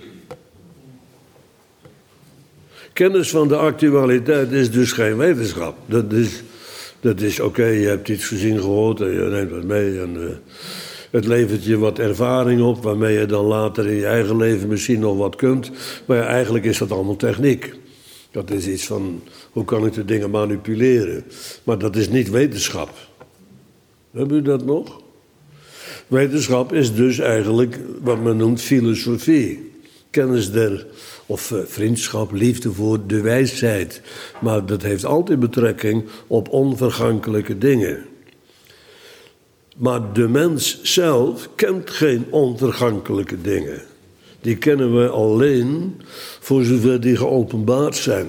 Kennis van de actualiteit is dus geen wetenschap. Dat is oké, je hebt iets gezien, gehoord en je neemt het mee. En het levert je wat ervaring op, waarmee je dan later in je eigen leven misschien nog wat kunt. Maar ja, eigenlijk is dat allemaal techniek. Dat is iets van, hoe kan ik de dingen manipuleren? Maar dat is niet wetenschap. Hebben u dat nog? Wetenschap is dus eigenlijk wat men noemt filosofie. Kennis of vriendschap, liefde voor de wijsheid. Maar dat heeft altijd betrekking op onvergankelijke dingen. Maar de mens zelf kent geen onvergankelijke dingen. Die kennen we alleen voor zover die geopenbaard zijn.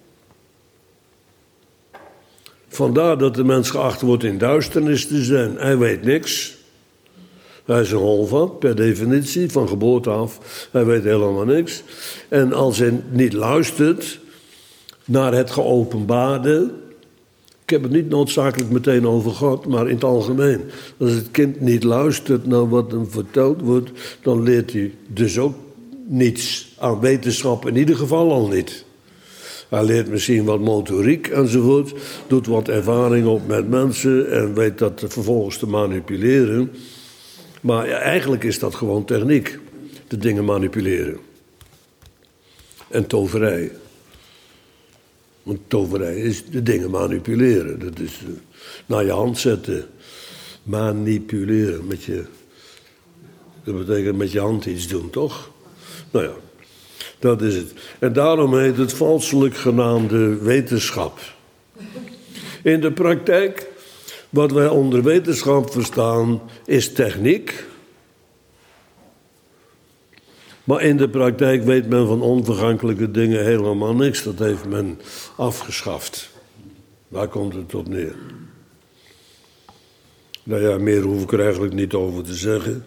Vandaar dat de mens geacht wordt in duisternis te zijn. Hij weet niks. Hij is een holvat, per definitie, van geboorte af. Hij weet helemaal niks. En als hij niet luistert naar het geopenbaarde. Ik heb het niet noodzakelijk meteen over God, maar in het algemeen. Als het kind niet luistert naar wat hem verteld wordt, dan leert hij dus ook niets aan wetenschap, in ieder geval al niet. Hij leert misschien wat motoriek enzovoort, doet wat ervaring op met mensen en weet dat vervolgens te manipuleren. Maar ja, eigenlijk is dat gewoon techniek, de dingen manipuleren. En toverij. Want toverij is de dingen manipuleren. Dat is naar je hand zetten. Manipuleren. Dat betekent met je hand iets doen, toch? Nou ja, dat is het. En daarom heet het valselijk genaamde wetenschap. In de praktijk, wat wij onder wetenschap verstaan, is techniek. Maar in de praktijk weet men van onvergankelijke dingen helemaal niks. Dat heeft men afgeschaft. Daar komt het op neer. Nou ja, meer hoef ik er eigenlijk niet over te zeggen.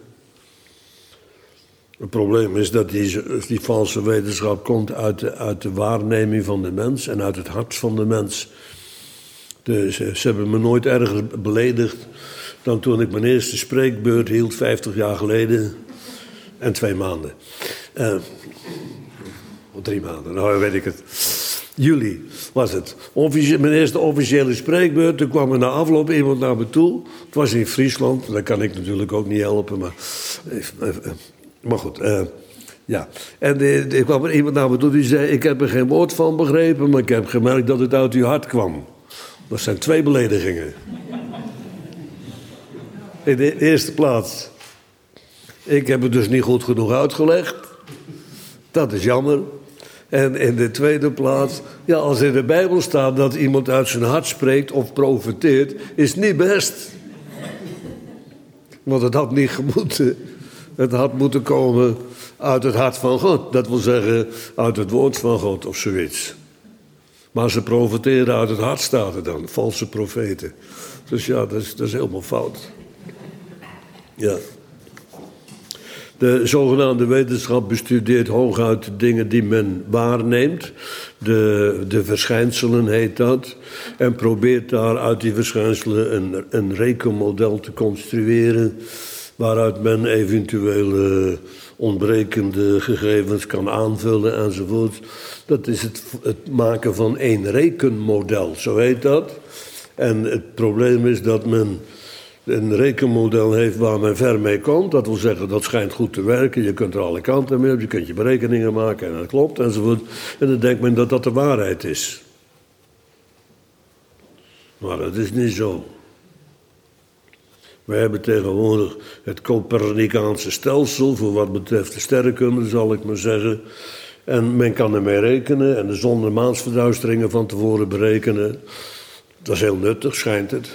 Het probleem is dat die valse wetenschap komt uit de waarneming van de mens en uit het hart van de mens. Dus ze hebben me nooit erger beledigd dan toen ik mijn eerste spreekbeurt hield 50 jaar geleden en 2 maanden. 3 maanden, nou weet ik het. Juli was het. Mijn eerste officiële spreekbeurt. Toen kwam er na afloop iemand naar me toe. Het was in Friesland. Daar kan ik natuurlijk ook niet helpen. Maar goed. Ja. En er kwam er iemand naar me toe die zei... Ik heb er geen woord van begrepen... maar ik heb gemerkt dat het uit uw hart kwam. Dat zijn 2 beledigingen. In de eerste plaats... Ik heb het dus niet goed genoeg uitgelegd. Dat is jammer. En in de tweede plaats, ja, als in de Bijbel staat dat iemand uit zijn hart spreekt of profeteert, is niet best. Want het had niet gemoeten. Het had moeten komen uit het hart van God. Dat wil zeggen, uit het woord van God of zoiets. Maar ze profeteren uit het hart, staat er dan. Valse profeten. Dus ja, dat is helemaal fout. Ja. De zogenaamde wetenschap bestudeert hooguit de dingen die men waarneemt. De verschijnselen heet dat. En probeert daar uit die verschijnselen een rekenmodel te construeren... waaruit men eventuele ontbrekende gegevens kan aanvullen enzovoort. Dat is het maken van één rekenmodel, zo heet dat. En het probleem is dat men... een rekenmodel heeft waar men ver mee komt. Dat wil zeggen, dat schijnt goed te werken. Je kunt er alle kanten mee op. Je kunt je berekeningen maken en dat klopt enzovoort. En dan denkt men dat dat de waarheid is. Maar dat is niet zo. We hebben tegenwoordig het Copernicaanse stelsel... voor wat betreft de sterrenkunde, zal ik maar zeggen. En men kan ermee rekenen en de zon- en maansverduisteringen van tevoren berekenen. Dat is heel nuttig, schijnt het.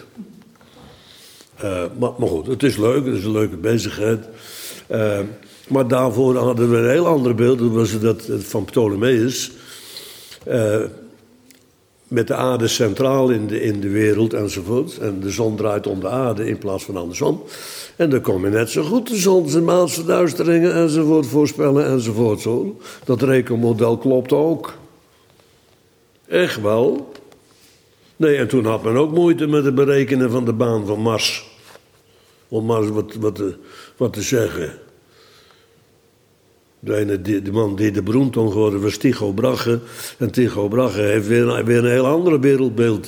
Maar goed, het is leuk, het is een leuke bezigheid. Maar daarvoor hadden we een heel ander beeld. Dat was dat van Ptolemeus. Met de aarde centraal in de wereld enzovoort. En de zon draait om de aarde in plaats van andersom. En dan kon je net zo goed de zon en maansverduisteringen enzovoort voorspellen enzovoort. Zo. Dat rekenmodel klopt ook. Echt wel. Nee, en toen had men ook moeite met het berekenen van de baan van Mars. Om maar wat te zeggen. De man die de beroemd om geworden was Tycho Brahe. En Tycho Brahe heeft weer een heel ander wereldbeeld.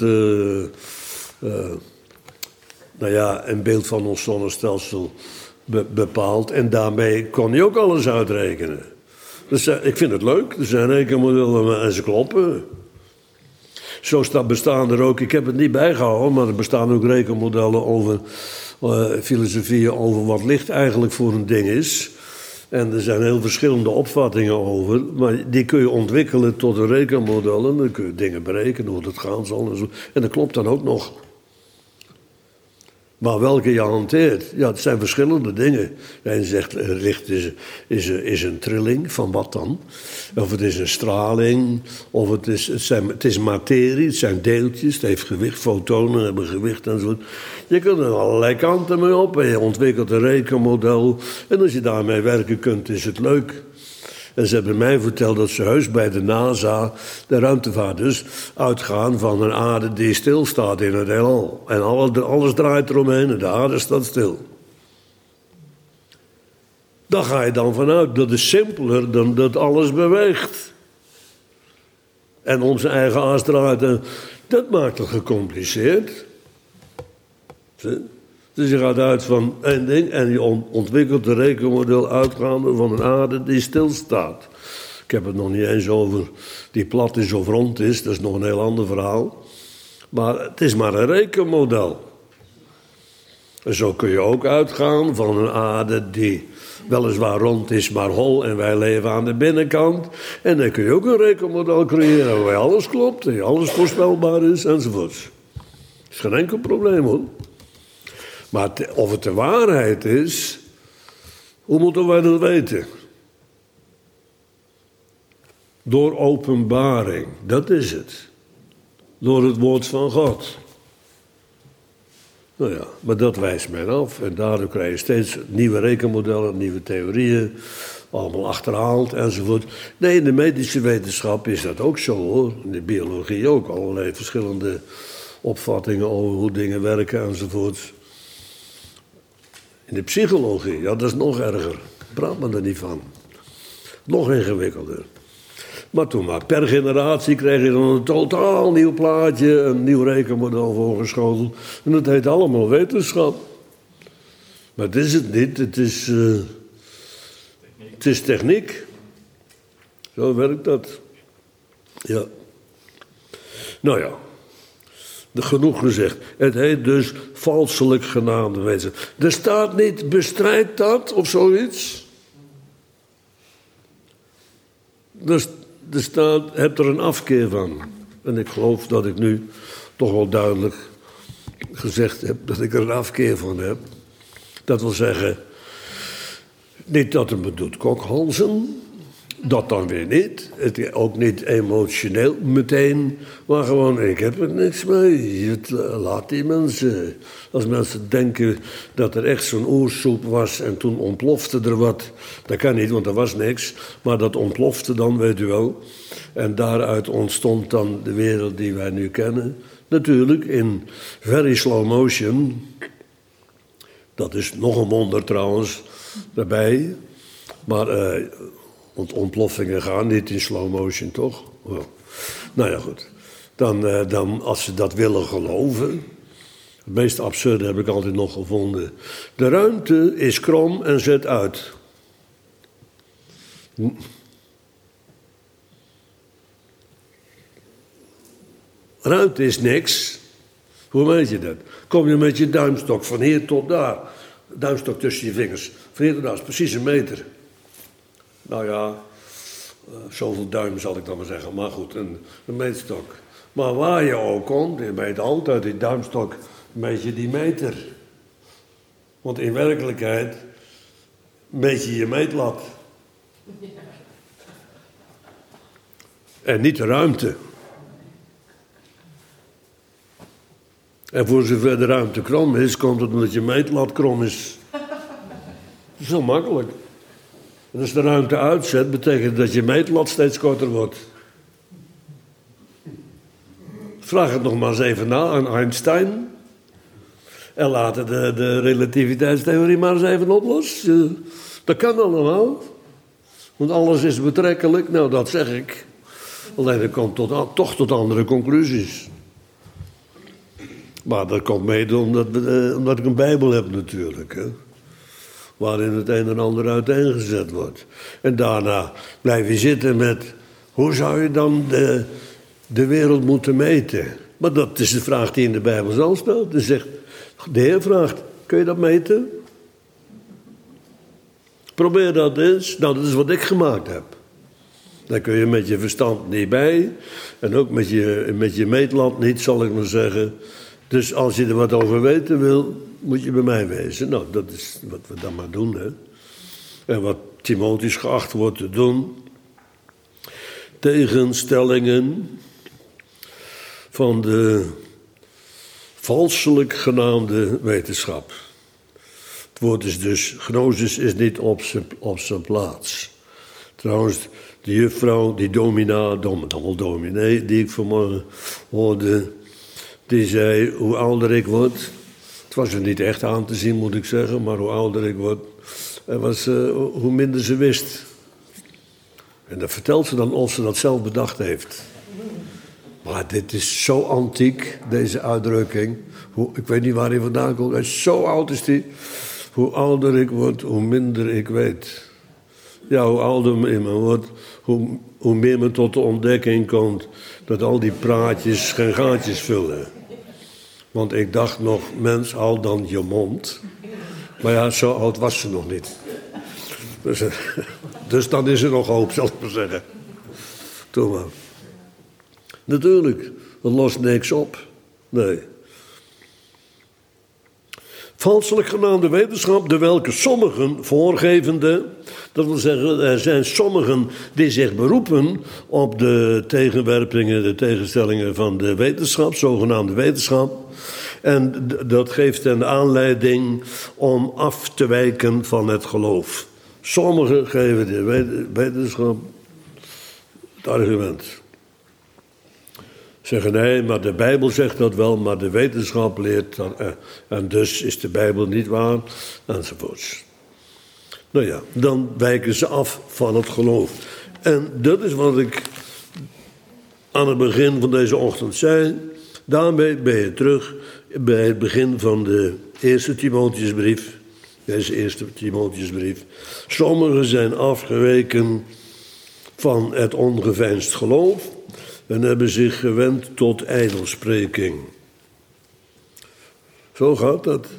Een beeld van ons zonnestelsel bepaald. En daarmee kon hij ook alles uitrekenen. Dus ik vind het leuk. Er zijn rekenmodellen en ze kloppen. Zo bestaan er ook, ik heb het niet bijgehouden, maar er bestaan ook rekenmodellen over filosofieën over wat licht eigenlijk voor een ding is. En er zijn heel verschillende opvattingen over, maar die kun je ontwikkelen tot een rekenmodel en dan kun je dingen berekenen hoe dat gaan zal en zo. En dat klopt dan ook nog. Maar welke je hanteert, ja, het zijn verschillende dingen. Een zegt, licht is een trilling, van wat dan? Of het is een straling, of het is materie, het zijn deeltjes, het heeft gewicht, fotonen hebben gewicht enzovoort. Je kunt er allerlei kanten mee op en je ontwikkelt een rekenmodel. En als je daarmee werken kunt, is het leuk. En ze hebben mij verteld dat ze heus bij de NASA, de ruimtevaarders, uitgaan van een aarde die stilstaat in het heelal. En alles draait eromheen en de aarde staat stil. Daar ga je dan vanuit. Dat is simpeler dan dat alles beweegt. En om zijn eigen as draait. Dat maakt het gecompliceerd. Dus je gaat uit van één ding en je ontwikkelt een rekenmodel uitgaande van een aarde die stilstaat. Ik heb het nog niet eens over die plat is of rond is, dat is nog een heel ander verhaal. Maar het is maar een rekenmodel. En zo kun je ook uitgaan van een aarde die weliswaar rond is, maar hol en wij leven aan de binnenkant. En dan kun je ook een rekenmodel creëren waar alles klopt en alles voorspelbaar is enzovoort. Dat is geen enkel probleem hoor. Maar of het de waarheid is, hoe moeten wij dat weten? Door openbaring, dat is het. Door het woord van God. Nou ja, maar dat wijst men af. En daardoor krijg je steeds nieuwe rekenmodellen, nieuwe theorieën. Allemaal achterhaald enzovoort. Nee, in de medische wetenschap is dat ook zo hoor. In de biologie ook. Allerlei verschillende opvattingen over hoe dingen werken enzovoort. In de psychologie, ja, dat is nog erger. Praat men er niet van. Nog ingewikkelder. Maar toen maar per generatie kreeg je dan een totaal nieuw plaatje, een nieuw rekenmodel voorgeschoteld. En dat heet allemaal wetenschap. Maar het is het niet, het is techniek. Zo werkt dat. Ja. Nou ja, genoeg gezegd. Het heet dus valselijk genaamde wetenschap. Er staat niet, bestrijd dat of zoiets. Er staat, heb er een afkeer van. En ik geloof dat ik nu toch wel duidelijk gezegd heb dat ik er een afkeer van heb. Dat wil zeggen, niet dat het me doet kokhalzen, dat dan weer niet. Ook niet emotioneel meteen, maar gewoon, ik heb er niks mee. Laat die mensen. Als mensen denken dat er echt zo'n oersoep was en toen ontplofte er wat. Dat kan niet, want er was niks. Maar dat ontplofte dan, weet u wel. En daaruit ontstond dan de wereld die wij nu kennen. Natuurlijk in very slow motion. Dat is nog een wonder trouwens, daarbij. Maar, want ontploffingen gaan niet in slow motion, toch? Oh. Nou ja, goed. Dan, als ze dat willen geloven. Het meest absurde heb ik altijd nog gevonden. De ruimte is krom en zet uit. Ruimte is niks. Hoe weet je dat? Kom je met je duimstok van hier tot daar. Duimstok tussen je vingers. Van hier tot daar is precies een meter. Nou ja, zoveel duim zal ik dan maar zeggen. Maar goed, een meetstok. Maar waar je ook komt, je meet altijd die duimstok, meet je die meter. Want in werkelijkheid meet je je meetlat. En niet de ruimte. En voor zover de ruimte krom is, komt het omdat je meetlat krom is. Dat is heel makkelijk. En als de ruimte uitzet, betekent dat je meetlat steeds korter wordt. Vraag het nog maar eens even na aan Einstein. En laten de relativiteitstheorie maar eens even oplossen. Dat kan allemaal. Want alles is betrekkelijk. Nou, dat zeg ik. Alleen dat komt toch tot andere conclusies. Maar dat komt mede omdat ik een Bijbel heb natuurlijk. Hè? Waarin het een en ander uiteengezet wordt. En daarna blijf je zitten met, hoe zou je dan de wereld moeten meten? Maar dat is de vraag die in de Bijbel zelf stelt. Dus zegt, de Heer vraagt, kun je dat meten? Probeer dat eens. Nou, dat is wat ik gemaakt heb. Daar kun je met je verstand niet bij. En ook met je meetlat niet, zal ik maar zeggen. Dus als je er wat over weten wil, moet je bij mij wezen. Nou, dat is wat we dan maar doen, hè. En wat Timotheus geacht wordt te doen. Tegenstellingen van de valselijk genaamde wetenschap. Het woord is dus, gnosis is niet op zijn plaats. Trouwens, de juffrouw, die dominee, die ik vanmorgen hoorde, die zei, hoe ouder ik word, het was er niet echt aan te zien, moet ik zeggen, maar hoe ouder ik word, hoe minder ze wist. En dat vertelt ze dan of ze dat zelf bedacht heeft. Maar dit is zo antiek, deze uitdrukking. Ik weet niet waar hij vandaan komt, zo oud is die. Hoe ouder ik word, hoe minder ik weet. Ja, hoe ouder ik word, hoe meer me tot de ontdekking komt dat al die praatjes geen gaatjes vullen. Want ik dacht nog, mens, hou dan je mond. Maar ja, zo oud was ze nog niet. Dus dan is er nog hoop, zal ik maar zeggen. Toen maar. Natuurlijk, dat lost niks op. Nee. Valselijk genaamde wetenschap, de welke sommigen voorgevende, dat wil zeggen, er zijn sommigen die zich beroepen op de tegenwerpingen, de tegenstellingen van de wetenschap, zogenaamde wetenschap. En dat geeft een aanleiding om af te wijken van het geloof. Sommigen geven de wetenschap het argument. Zeggen nee, maar de Bijbel zegt dat wel, maar de wetenschap leert dat. En dus is de Bijbel niet waar, enzovoorts. Nou ja, dan wijken ze af van het geloof. En dat is wat ik aan het begin van deze ochtend zei. Daarmee ben je terug bij het begin van de eerste Timotheusbrief. Deze eerste Timotheusbrief. Sommigen zijn afgeweken van het ongeveinsd geloof en hebben zich gewend tot ijdelspreking. Zo gaat dat.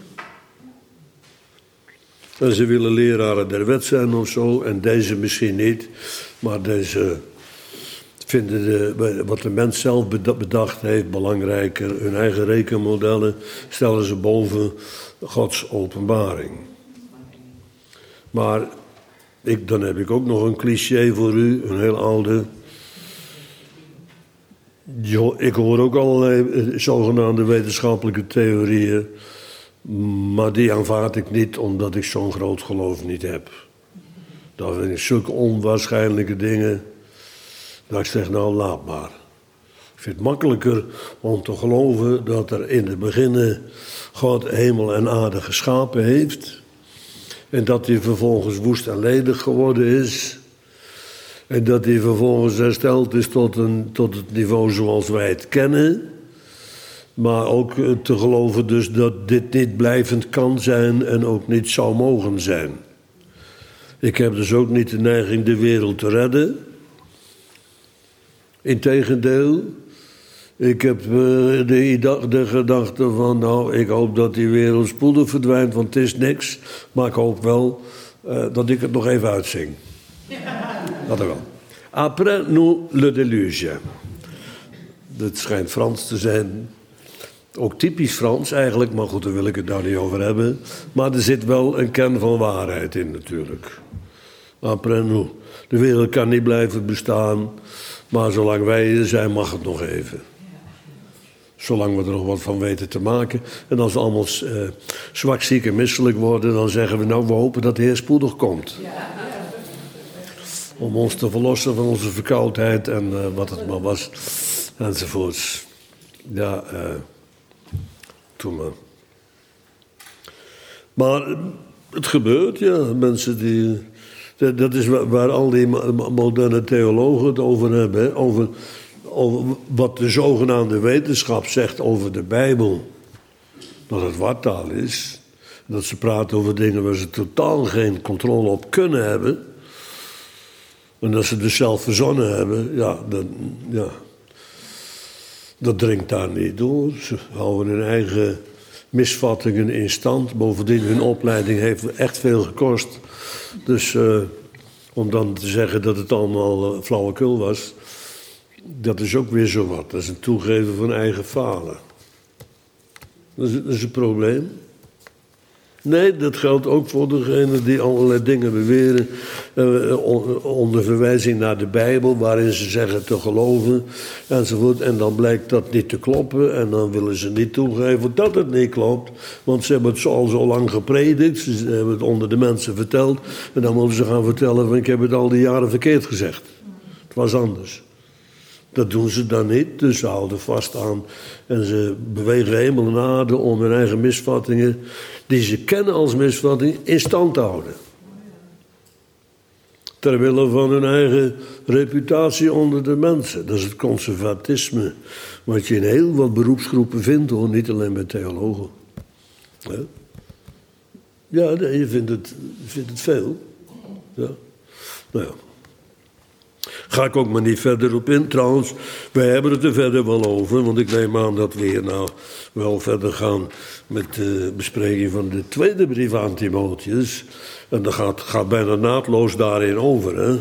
En ze willen leraren der wet zijn of zo, en deze misschien niet, maar deze vinden wat de mens zelf bedacht heeft belangrijker. Hun eigen rekenmodellen stellen ze boven Gods openbaring. Maar dan heb ik ook nog een cliché voor u, een heel oude. Ik hoor ook allerlei zogenaamde wetenschappelijke theorieën, maar die aanvaard ik niet omdat ik zo'n groot geloof niet heb. Dat vind ik zulke onwaarschijnlijke dingen, dat ik zeg, nou laat maar. Ik vind het makkelijker om te geloven dat er in het begin God hemel en aarde geschapen heeft. En dat hij vervolgens woest en ledig geworden is. En dat hij vervolgens hersteld is tot het niveau zoals wij het kennen. Maar ook te geloven dus dat dit niet blijvend kan zijn en ook niet zou mogen zijn. Ik heb dus ook niet de neiging de wereld te redden. Integendeel, ik heb de gedachte van, nou, ik hoop dat die wereld spoedig verdwijnt, want het is niks. Maar ik hoop wel dat ik het nog even uitzing. Dat wel. Après nous le déluge. Dat schijnt Frans te zijn. Ook typisch Frans eigenlijk, maar goed, daar wil ik het nou niet over hebben. Maar er zit wel een kern van waarheid in natuurlijk. Après nous. De wereld kan niet blijven bestaan, maar zolang wij er zijn mag het nog even. Zolang we er nog wat van weten te maken. En als we allemaal zwak, ziek en misselijk worden, dan zeggen we, nou, we hopen dat de Heer spoedig komt. Om ons te verlossen van onze verkoudheid en wat het maar was, enzovoorts. Ja, toen maar. Maar het gebeurt, ja. Mensen die... Dat is waar al die moderne theologen het over hebben. Hè? Over wat de zogenaamde wetenschap zegt over de Bijbel. Dat het wartaal is. Dat ze praten over dingen waar ze totaal geen controle op kunnen hebben. En dat ze dus zelf verzonnen hebben. Dat dringt daar niet door. Ze houden hun eigen misvattingen in stand. Bovendien, hun opleiding heeft echt veel gekost. Dus om dan te zeggen dat het allemaal flauwekul was, dat is ook weer zo wat. Dat is een toegeven van eigen falen. Dat is een probleem. Nee, dat geldt ook voor degenen die allerlei dingen beweren onder verwijzing naar de Bijbel, waarin ze zeggen te geloven enzovoort. En dan blijkt dat niet te kloppen en dan willen ze niet toegeven dat het niet klopt. Want ze hebben het al zo lang gepredikt, ze hebben het onder de mensen verteld. En dan moeten ze gaan vertellen van ik heb het al die jaren verkeerd gezegd. Het was anders. Dat doen ze dan niet, dus ze houden vast aan en ze bewegen hemel en aarde om hun eigen misvattingen, die ze kennen als misvatting, in stand te houden. Terwille van hun eigen reputatie onder de mensen. Dat is het conservatisme, wat je in heel wat beroepsgroepen vindt, hoor, niet alleen bij theologen. Ja, nee, je vindt het veel. Ja. Nou ja. Ga ik ook maar niet verder op in. Trouwens, wij hebben het er verder wel over. Want ik neem aan dat we hier nou wel verder gaan met de bespreking van de tweede brief aan Timotheus. En dat gaat bijna naadloos daarin over. Hè?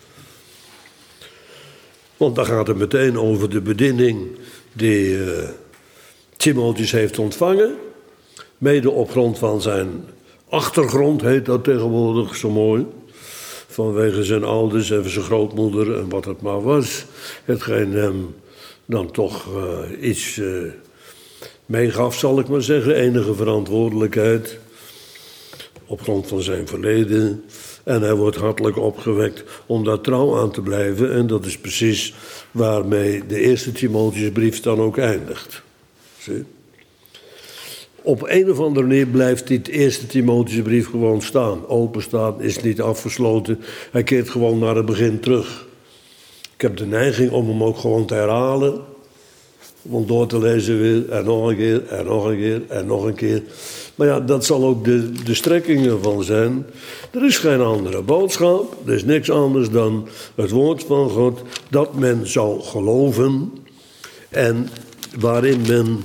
Want dan gaat het meteen over de bediening die Timotheus heeft ontvangen. Mede op grond van zijn achtergrond, heet dat tegenwoordig zo mooi. Vanwege zijn ouders en zijn grootmoeder en wat het maar was. Hetgeen hem dan toch iets meegaf, zal ik maar zeggen. Enige verantwoordelijkheid op grond van zijn verleden. En hij wordt hartelijk opgewekt om daar trouw aan te blijven. En dat is precies waarmee de eerste Timotheusbrief dan ook eindigt. Zie? op een of andere manier blijft die eerste Timotheusbrief gewoon staan. Openstaan, is niet afgesloten. Hij keert gewoon naar het begin terug. Ik heb de neiging om hem ook gewoon te herhalen. Om door te lezen weer, en nog een keer, en nog een keer, en nog een keer. Maar ja, dat zal ook de strekking ervan zijn. Er is geen andere boodschap. Er is niks anders dan het woord van God. Dat men zou geloven. En waarin men,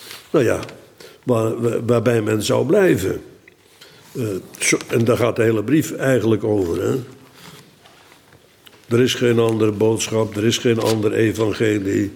waarbij men zou blijven. En daar gaat de hele brief eigenlijk over. Hè? Er is geen andere boodschap. Er is geen ander evangelie.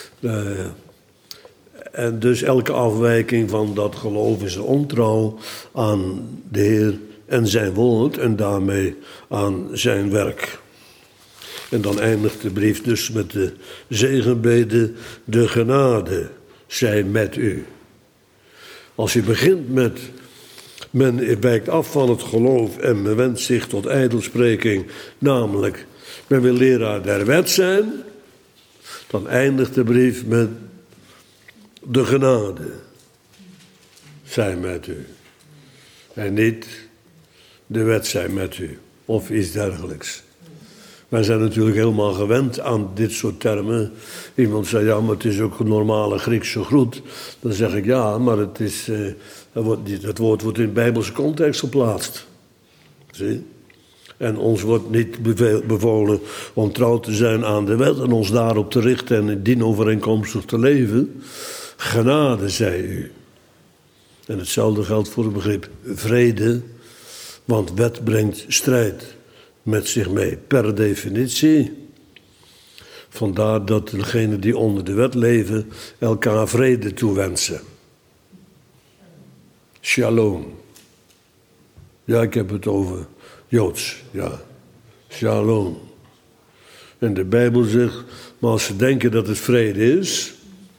En dus elke afwijking van dat geloof is ontrouw aan de Heer en zijn woord en daarmee aan zijn werk. En dan eindigt de brief dus met de zegenbede, de genade zij met u. Als je begint met, men wijkt af van het geloof en men wendt zich tot ijdelspreking, namelijk men wil leraar der wet zijn, dan eindigt de brief met de genade zij met u. En niet de wet zij met u of iets dergelijks. Wij zijn natuurlijk helemaal gewend aan dit soort termen. Iemand zei, ja, maar het is ook een normale Griekse groet. Dan zeg ik, ja, maar het woord wordt in bijbelse context geplaatst. Zie? En ons wordt niet bevolen om trouw te zijn aan de wet en ons daarop te richten en in dienovereenkomstig te leven. Genade, zei u. En hetzelfde geldt voor het begrip vrede, want wet brengt strijd met zich mee, per definitie. Vandaar dat degenen die onder de wet leven elkaar vrede toewensen. Shalom. Ja, ik heb het over Joods, ja. Shalom. En de Bijbel zegt, maar als ze denken dat het vrede is,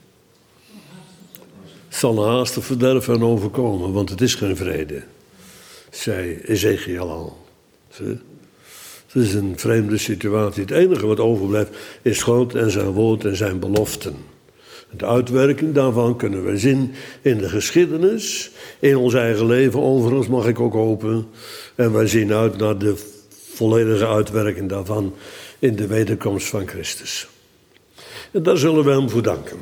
zal een haastig verderf hen overkomen, want het is geen vrede, zei Ezekiel al. Zie? Het is een vreemde situatie. Het enige wat overblijft is God en zijn woord en zijn beloften. De uitwerking daarvan kunnen we zien in de geschiedenis, in ons eigen leven overigens mag ik ook hopen. En wij zien uit naar de volledige uitwerking daarvan in de wederkomst van Christus. En daar zullen we hem voor danken.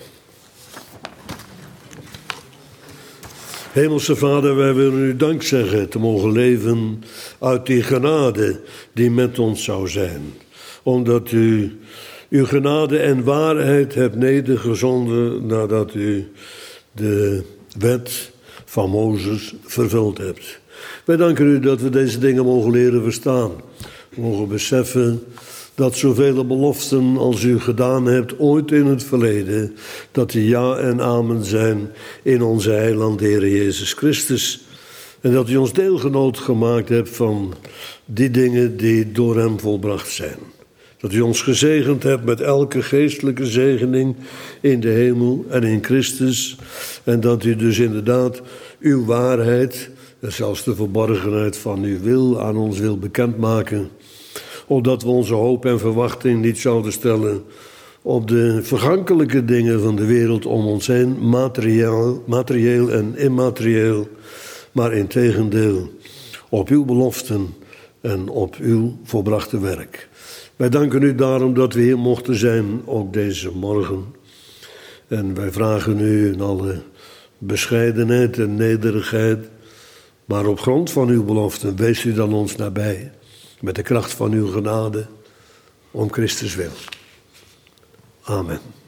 Hemelse Vader, wij willen u dank zeggen te mogen leven uit die genade die met ons zou zijn. Omdat u uw genade en waarheid hebt nedergezonden nadat u de wet van Mozes vervuld hebt. Wij danken u dat we deze dingen mogen leren verstaan. Mogen beseffen dat zoveel beloften als u gedaan hebt ooit in het verleden, dat die ja en amen zijn in onze heiland Heer Jezus Christus. En dat u ons deelgenoot gemaakt hebt van die dingen die door hem volbracht zijn. Dat u ons gezegend hebt met elke geestelijke zegening in de hemel en in Christus. En dat u dus inderdaad uw waarheid en zelfs de verborgenheid van uw wil aan ons wil bekendmaken. Opdat we onze hoop en verwachting niet zouden stellen op de vergankelijke dingen van de wereld om ons heen, materieel en immaterieel, maar integendeel op uw beloften en op uw volbrachte werk. Wij danken u daarom dat we hier mochten zijn, ook deze morgen. En wij vragen u in alle bescheidenheid en nederigheid, maar op grond van uw beloften, wees u dan ons nabij, met de kracht van uw genade, om Christus wil. Amen.